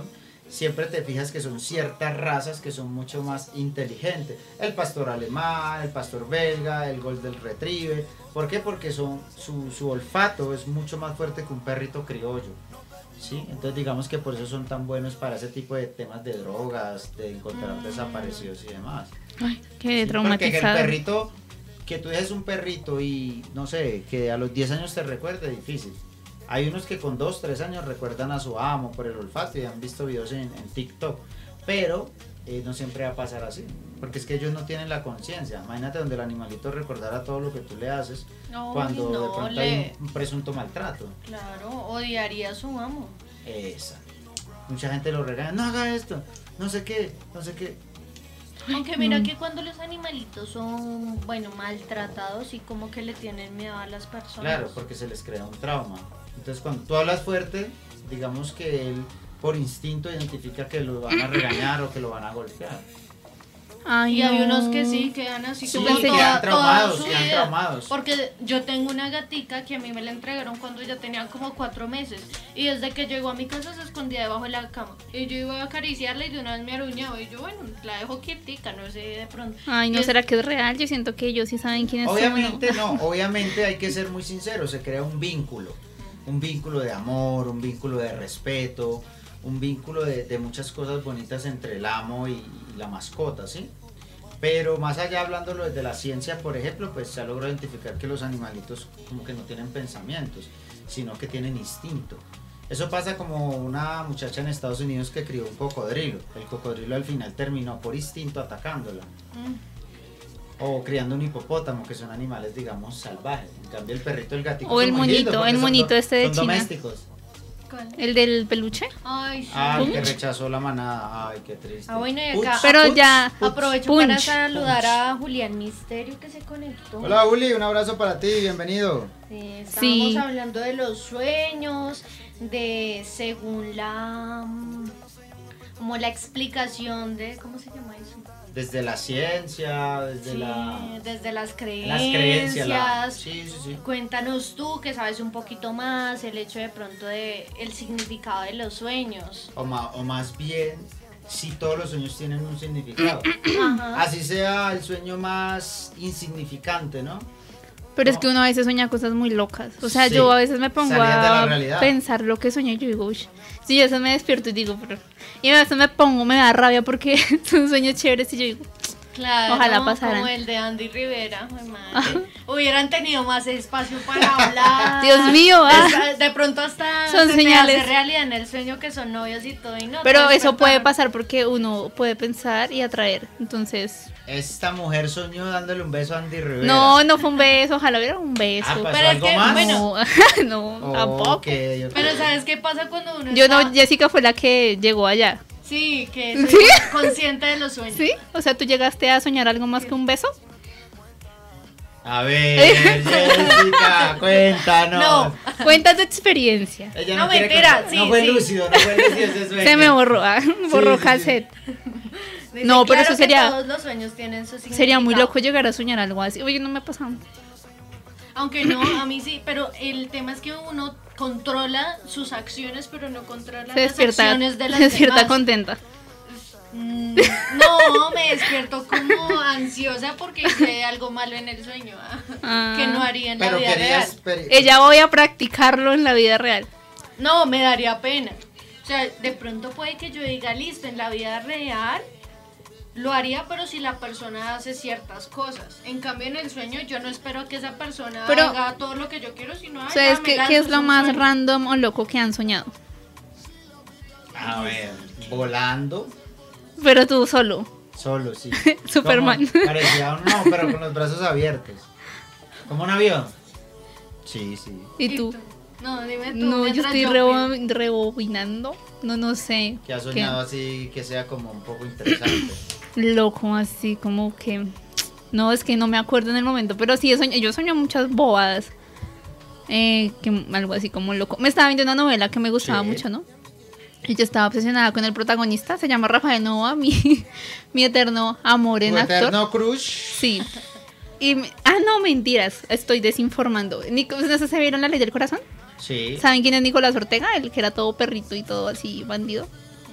siempre te fijas que son ciertas razas que son mucho más inteligentes. El pastor alemán, el pastor belga, el golden retriever. ¿Por qué? Porque son, su, su olfato es mucho más fuerte que un perrito criollo. ¿Sí? Entonces digamos que por eso son tan buenos para ese tipo de temas de drogas, de encontrar desaparecidos y demás. Ay, qué Sí, traumatizado. porque el perrito, que tú dejes un perrito y no sé, que a los diez años te recuerde, difícil. Hay unos que con dos, tres años recuerdan a su amo por el olfato y han visto videos en, en TikTok, pero eh, no siempre va a pasar así, porque es que ellos no tienen la conciencia. Imagínate donde el animalito recordara todo lo que tú le haces No, cuando no, de pronto le- hay un, un presunto maltrato. Claro, odiaría a su amo. Esa. Mucha gente lo regaña, no haga esto, no sé qué, no sé qué. Aunque mira que cuando los animalitos son, bueno, maltratados y como que le tienen miedo a las personas. Claro, porque se les crea un trauma. Entonces cuando tú hablas fuerte, digamos que él por instinto identifica que lo van a regañar o que lo van a golpear. Ay, Y hay no. unos que sí quedan así Sí, como quedan toda, traumados, toda su quedan vida. traumados. Porque yo tengo una gatica que a mí me la entregaron cuando ya tenía como cuatro meses. Y desde que llegó a mi casa se escondía debajo de la cama. Y yo iba a acariciarla y de una vez me aruñaba. Y yo, bueno, la dejo quietica, no sé, de pronto. Ay, Y no, es- ¿será que es real? Yo siento que ellos sí saben quién es Obviamente uno. no, obviamente hay que ser muy sincero, se crea un vínculo, un vínculo de amor, un vínculo de respeto, un vínculo de, de muchas cosas bonitas entre el amo y, y la mascota, ¿sí? Pero más allá hablándolo desde la ciencia, por ejemplo, pues se ha logrado identificar que los animalitos como que no tienen pensamientos, sino que tienen instinto. Eso pasa como una muchacha en Estados Unidos que crió un cocodrilo. El cocodrilo al final terminó por instinto atacándola. Mm. O criando un hipopótamo, que son animales, digamos, salvajes. En cambio, el perrito, el gatito. O el son muy lindos monito, porque el son monito do- este de son China. domésticos. ¿Cuál? ¿El del peluche? Ay, sí. Ay, que Punch. rechazó la manada. Ay, qué triste. Ah, bueno, y Punch, acá- Pero punch, ya- punch. Aprovecho Punch. para saludar a Julián Misterio que se conectó. Hola, Juli, un abrazo para ti, bienvenido. Sí, estábamos Sí. hablando de los sueños, de según la mm, como la explicación de ¿cómo se llama eso? Desde la ciencia, desde Sí, la. desde las Las creencias. creencias. La, sí, sí, sí. Cuéntanos tú que sabes un poquito más el hecho de pronto de el significado de los sueños. O, ma- o más bien, si todos los sueños tienen un significado. Ajá. Así sea el sueño más insignificante, ¿no? Pero es No. que uno a veces sueña cosas muy locas. O sea, Sí, yo a veces me pongo salidas de la a realidad. pensar lo que soñé y yo digo, uy. Sí, yo a veces me despierto y digo, pero. Y a veces me pongo, me da rabia porque son sueños chéveres y yo digo, Claro, Ojalá pasaran. como el de Andy Rivera, ay, madre. Hubieran tenido más espacio para hablar. Dios mío, ah. Es- De pronto hasta Son se te señales. hace realidad en el sueño que son novios y todo y no. Pero te eso puede despertaron. pasar porque uno puede pensar y atraer. Entonces, Esta mujer soñó dándole un beso a Andy Rivera. no, no fue un beso, ojalá hubiera un beso. Ah, ¿pasó Pero es algo que, más? bueno, no, no, Oh, tampoco. ok, ok. Pero ¿sabes qué pasa cuando uno Yo está... no, Jessica fue la que llegó allá. Sí, que soy ¿Sí? consciente de los sueños. ¿Sí? O sea, ¿tú llegaste a soñar algo más que un beso? A ver, Jessica, cuéntanos. No. Cuenta tu experiencia. Ella No, quiere mentira, contar. sí, No fue sí. lúcido, no fue lúcido ese sueño. Se me borró, ah, borró sí, sí. cassette. Dice, No, pero claro eso que sería- todos los sueños tienen su significado. Sería muy loco llegar a soñar algo así. Oye, no me ha pasado. Aunque no, a mí sí, pero el tema es que uno controla sus acciones, pero no controla Se las despierta, acciones de las se despierta demás. contenta. Mm, no, me despierto como ansiosa porque hice algo malo en el sueño, ah, Ah. que no haría en la Pero vida querías. real. pero- Ella voy a practicarlo en la vida real. No, me daría pena. O sea, de pronto puede que yo diga, listo, en la vida real lo haría, pero si la persona hace ciertas cosas. En cambio, en el sueño yo no espero que esa persona Pero- haga todo lo que yo quiero, sino... ay, ¿Sabes ya, me qué, lanzo, qué es es lo un más sueño. random o loco que han soñado? A ver, volando, Pero tú solo. solo, sí. Superman. Como parecía un no, pero con los brazos abiertos. Como un avión. Sí, sí. ¿Y tú? No, dime tú. No, yo mientras estoy pienso. rebo- rebobinando. No, no sé. Que ha ¿Qué? soñado así que sea como un poco interesante. Loco, así como que. No, es que no me acuerdo en el momento. Pero sí, he soñado- yo sueño muchas bobadas. Eh, que, algo así como loco. Me estaba viendo una novela que me gustaba Sí. mucho, ¿no? Y yo estaba obsesionada con el protagonista. Se llama Rafael Nova, mi, mi eterno amor en ¿Tu actor. eterno crush? Sí. Y me- ah, no, mentiras. Estoy desinformando. Nico- ¿No sé si se vieron La Ley del Corazón? Sí. ¿Saben quién es Nicolás Ortega? El que era todo perrito y todo así bandido.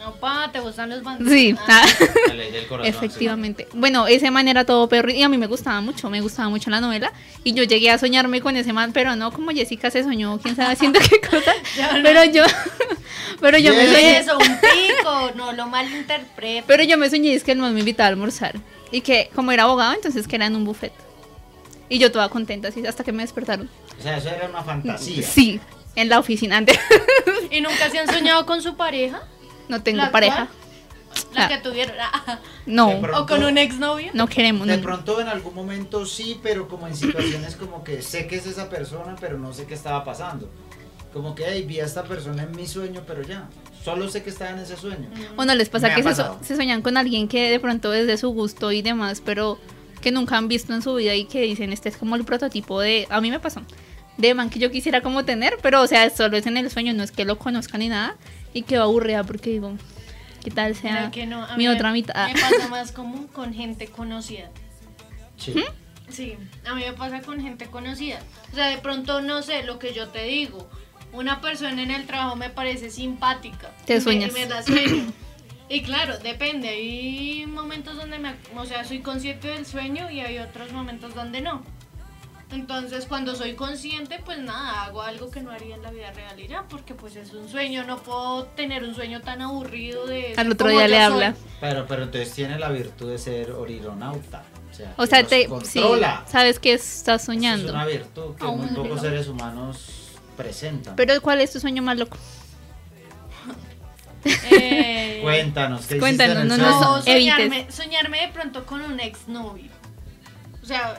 Opa, ¿te gustan los bandidos? Sí, Ah, La ley del corazón. efectivamente. Bueno, ese man era todo perro y a mí me gustaba mucho, me gustaba mucho la novela. Y yo llegué a soñarme con ese man, pero no como Jessica se soñó, quién sabe haciendo qué cosas. Ya no. Pero yo, pero yo me Bien. soñé, eso, un pico, no lo malinterpreto. pero yo me soñé es que el man me invitaba a almorzar. Y que como era abogado, entonces que era en un buffet. Y yo toda contenta, así, hasta que me despertaron. O sea, eso era una fantasía. Sí, en la oficina antes. ¿Y nunca se han soñado con su pareja? No tengo ¿La pareja. La Ah. que tuvieron. ah, No, De pronto- ¿O con un exnovio? no queremos. De no. pronto en algún momento sí, pero como en situaciones como que sé que es esa persona, pero no sé qué estaba pasando. Como que, hey, vi a esta persona en mi sueño, pero ya, solo sé que estaba en ese sueño. ¿O no les pasa Me ha que se, pasado. so- se soñan con alguien que de pronto es de su gusto y demás, pero que nunca han visto en su vida y que dicen, este es como el prototipo de... A mí me pasó. De man que yo quisiera como tener, pero o sea, solo es en el sueño, no es que lo conozcan ni nada. Y quedo aburrida porque digo, ¿qué tal sea Mira que no, a mi mí otra me- mitad? Me pasa más común con gente conocida. Sí. Sí, a mí me pasa con gente conocida. O sea, de pronto no sé lo que yo te digo. Una persona en el trabajo me parece simpática. Te y me- sueñas. Y me da sueño. Y claro, depende. Hay momentos donde me, o sea, soy consciente del sueño y hay otros momentos donde no. Entonces, cuando soy consciente, pues nada, hago algo que no haría en la vida real y ya, porque pues es un sueño, no puedo tener un sueño tan aburrido de... Al otro como día yo le soy. habla. Pero, pero entonces tiene la virtud de ser orironauta. O sea, O que sea, los te, sí, controla. sabes que estás Eso soñando. es una virtud que Aún muy no pocos lo- seres humanos presentan. Pero ¿cuál es tu sueño más loco? Eh, Cuéntanos, ¿qué Cuéntanos, hiciste en no el nos- No, sueño? evites. soñarme, soñarme de pronto con un exnovio. O sea,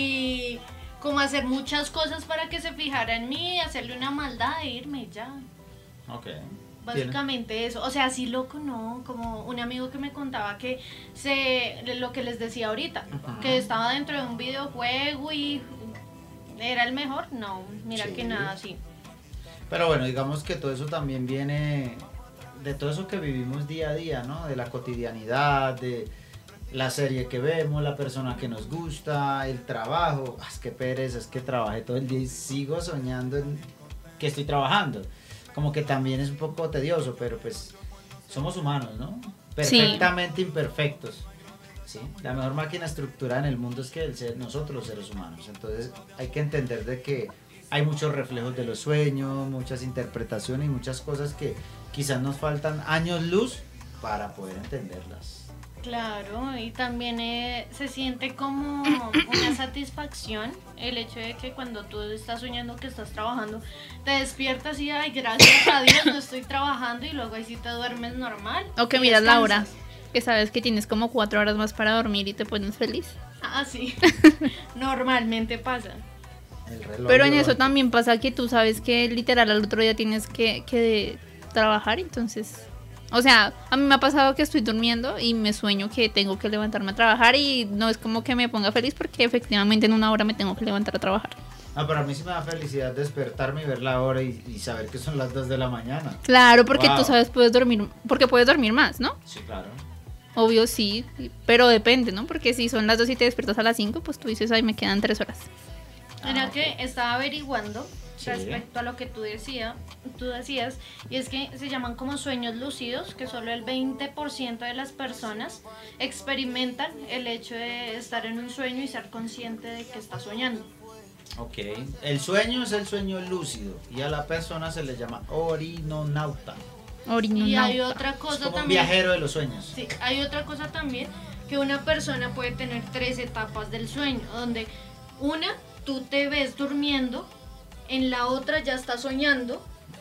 y como hacer muchas cosas para que se fijara en mí, hacerle una maldad e irme ya. Ok. Básicamente eso. O sea, así loco, no. Como un amigo que me contaba que se, lo que les decía ahorita, Ajá. que estaba dentro de un videojuego y era el mejor. No, mira Sí. que nada así. Pero bueno, digamos que todo eso también viene de todo eso que vivimos día a día, ¿no? De la cotidianidad, de la serie que vemos, la persona que nos gusta, el trabajo. Ah, es que pereza, es que trabajé todo el día y sigo soñando en que estoy trabajando. Como que también es un poco tedioso, pero pues somos humanos, ¿no? Sí. Perfectamente imperfectos. ¿Sí? La mejor máquina estructurada en el mundo es que el ser, nosotros los seres humanos. Entonces hay que entender de que hay muchos reflejos de los sueños, muchas interpretaciones y muchas cosas que quizás nos faltan años luz para poder entenderlas. Claro, y también eh, se siente como una satisfacción el hecho de que cuando tú estás soñando que estás trabajando, te despiertas y, ay, gracias a Dios, no estoy trabajando, y luego ahí sí te duermes normal. O que y miras la hora, descansas. que sabes que tienes como cuatro horas más para dormir y te pones feliz. Ah, sí, normalmente pasa. El reloj Pero en eso biológico. también pasa que tú sabes que literal al otro día tienes que, que trabajar, entonces... O sea, a mí me ha pasado que estoy durmiendo y me sueño que tengo que levantarme a trabajar y no es como que me ponga feliz porque efectivamente en una hora me tengo que levantar a trabajar. Ah, pero a mí sí me da felicidad despertarme y ver la hora y, y saber que son las dos de la mañana. Claro, porque Wow. tú sabes, puedes dormir, porque puedes dormir más, ¿no? Sí, claro. Obvio sí, pero depende, ¿no? Porque si son las dos y te despiertas a las cinco, pues tú dices, ay, me quedan tres horas. Mira Ah, ok. que estaba averiguando Sí. respecto a lo que tú, decía, tú decías, y es que se llaman como sueños lúcidos, que solo el veinte por ciento de las personas experimentan el hecho de estar en un sueño y ser consciente de que está soñando. Ok. El sueño es el sueño lúcido y a la persona se le llama orinonauta. Orinonauta. Y hay otra Es cosa como un también. viajero de los sueños. Sí, hay otra cosa también, que una persona puede tener tres etapas del sueño, donde una, tú te ves durmiendo, en la otra ya estás soñando,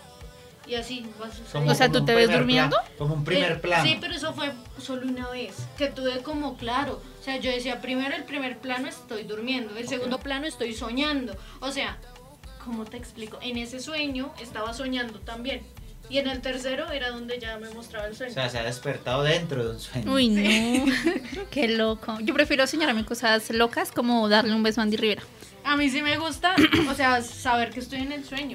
y así vas a Como- O sea, como ¿tú un te ves primer durmiendo? plan- como un primer Eh, plano. Sí, pero eso fue solo una vez, que tuve como claro, o sea, yo decía, primero el primer plano estoy durmiendo, el segundo plano estoy soñando, o sea, ¿cómo te explico? En ese sueño estaba soñando también, y en el tercero era donde ya me mostraba el O sueño. sea, se ha despertado dentro de un sueño. Uy, no. Qué loco. Yo prefiero soñarme cosas locas como darle un beso a Andy Rivera. A mí sí me gusta, o sea, saber que estoy en el sueño.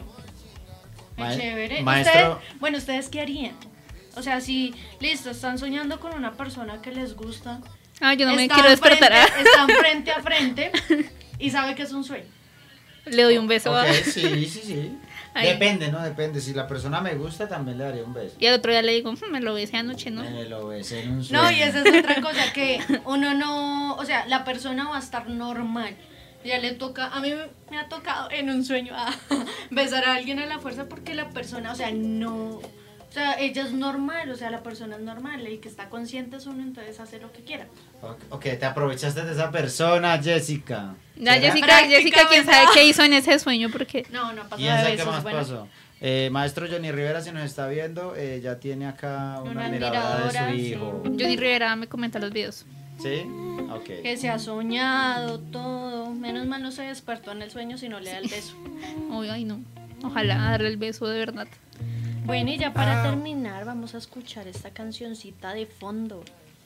Es Ma- chévere. maestro- Ustedes- bueno, ¿ustedes qué harían? O sea, si, listo, están soñando con una persona que les gusta. Ah, yo no me están quiero despertar. frente- están frente a frente y sabe que es un sueño. Le doy un beso Ok, a... sí, sí, sí. Ay. Depende, ¿no? Depende. Si la persona me gusta, también le daría un beso. Y al otro día le digo, "Hmm, me lo besé anoche, ¿no?" Me lo besé en un sueño. No, y esa es otra cosa que uno no, o sea, la persona va a estar normal. Ya le toca, a mí me ha tocado en un sueño a besar a alguien a la fuerza porque la persona, o sea, no, o sea, ella es normal, o sea, la persona es normal y que está consciente es uno, entonces hace lo que quiera. Ok, ok, te aprovechaste de esa persona, Jessica. Ya, ¿Será? Jessica, Jessica, quién sabe qué hizo en ese sueño, porque No, no pasó ¿Quién de sabe qué besos, más bueno. pasó? Eh, maestro Johnny Rivera, si nos está viendo, eh, ya tiene acá una, Una admiradora de admiradora, su sí. hijo. Johnny Rivera me comenta los videos. ¿Sí? Ok. Que se ha soñado todo, menos mal no se despertó en el sueño si no le da el beso. Uy, ay, no. Ojalá darle el beso de verdad. Bueno, y ya para terminar vamos a escuchar esta cancioncita de fondo.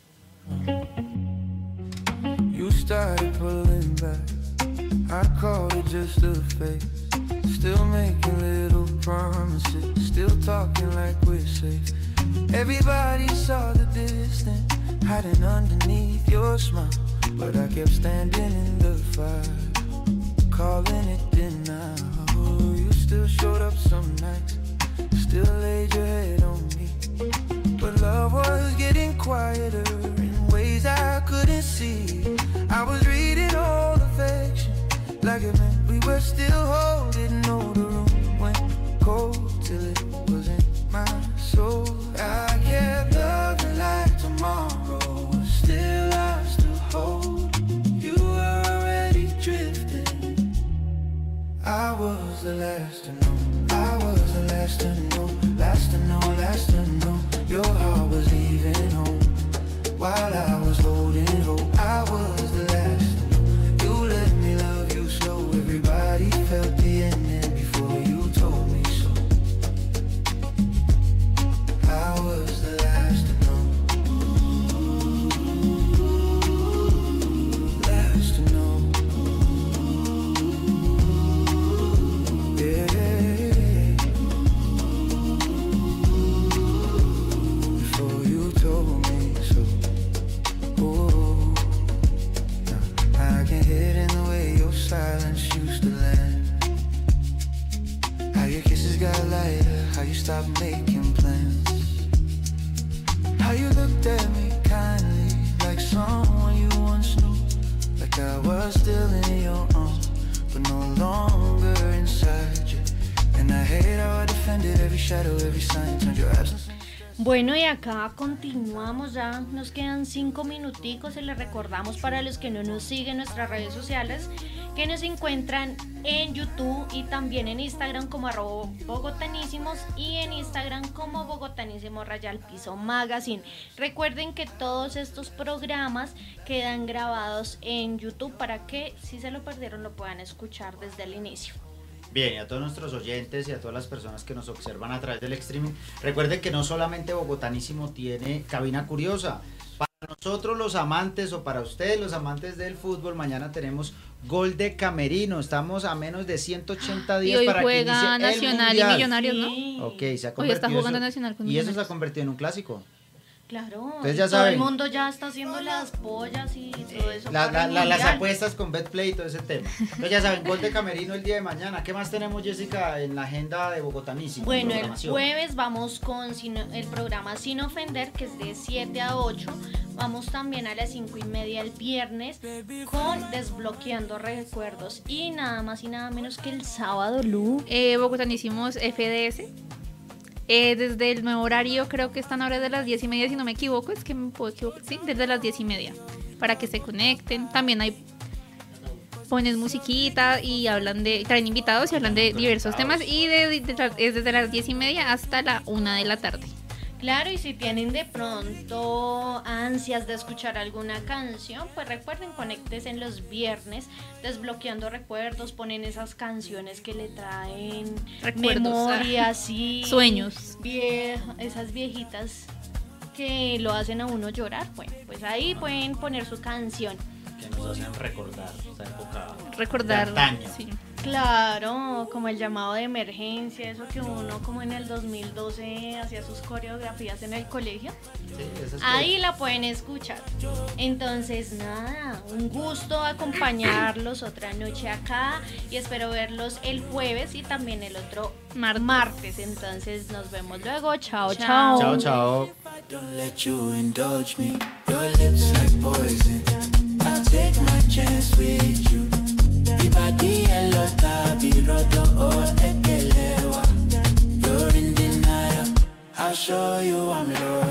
You started pulling back. I called it just a phase. Still making little promises. Still talking like we're safe. Everybody saw the distance hiding underneath your smile, but I kept standing in the fire, calling it denial. You still showed up some nights, still laid your head on me, but love was getting quieter in ways I couldn't see. I was reading all affection like it meant we were still holding. No, the room went cold till it wasn't my soul. I kept loving like tomorrow was still ours to hold. You were already drifting. I was the last to know. I was the last to know. Last to know, last to know. Your heart was leaving home while I was holding hope. I was the last to know. You let me love you slow. Everybody felt the ending before you told me so. I was the last to know. Last to know. Yeah. Before you told me so. Oh, I can hear it in the way your silence used to land. How your kisses got lighter, how you stopped making plans. How you looked at me kindly, like someone you once knew. Like I was still in your arms, but no longer inside you. And I hate how I defended every shadow, every sign, turned your absence. Bueno, y acá continuamos, ya nos quedan cinco minuticos y les recordamos para los que no nos siguen en nuestras redes sociales que nos encuentran en YouTube y también en Instagram como arroba bogotanísimos y en Instagram como bogotanísimo rayal piso magazine. Recuerden que todos estos programas quedan grabados en YouTube para que si se lo perdieron lo puedan escuchar desde el inicio. Bien, y a todos nuestros oyentes y a todas las personas que nos observan a través del streaming, recuerden que no solamente Bogotanísimo tiene cabina curiosa. Para nosotros los amantes o para ustedes los amantes del fútbol, mañana tenemos Gol de Camerino. Estamos a menos de ciento ochenta días Y hoy para que inicie juega el Nacional y Mundial. Millonarios, ¿no? Sí. Ok, se ha Hoy está convertido jugando eso- Nacional con y eso se ha Millonarios. convertido en un clásico. Claro, Entonces ya todo saben. el mundo ya está haciendo las pollas y todo eso. La- para la- el la- las mundial. apuestas con Betplay y todo ese tema. Entonces ya saben, Gol de Camerino el día de mañana. ¿Qué más tenemos, Jessica, en la agenda de Bogotanísimo? Bueno, el Programación. jueves vamos con Sino- el programa Sin Ofender, que es de siete a ocho. Vamos también a las cinco y media el viernes con Desbloqueando Recuerdos. Y nada más y nada menos que el sábado, Lu. Eh, Bogotanísimos F D S. Eh, desde el nuevo horario, creo que están ahora de las diez y media, si no me equivoco, es que me puedo equivocar, sí, desde las diez y media, para que se conecten. También hay, ponen musiquita y hablan de, traen invitados y hablan de diversos temas, y de, de- de- es desde las diez y media hasta la una de la tarde. Claro, y si tienen de pronto ansias de escuchar alguna canción, pues recuerden, conéctense en los viernes, Desbloqueando Recuerdos, ponen esas canciones que le traen Recuerdos, memorias, sí, Sueños. vieja- esas viejitas que lo hacen a uno llorar. Bueno, pues ahí pueden poner su canción. Que nos hacen recordar esa época Recordar, de antaño. sí. Claro, como el llamado de emergencia, eso que uno como en el dos mil doce hacía sus coreografías en el colegio. Sí, eso es Ahí la pueden escuchar. Entonces, nada, un gusto acompañarlos otra noche acá y espero verlos el jueves y también el otro Martes. martes. Entonces, nos vemos luego. Chao, Chao. chao. Chao, chao. Don't let you indulge me. Your lips like poison. I'll take my chance with you. Ibadi elota birodo o ekelewa. You're in denial. I'll show you I'm loyal.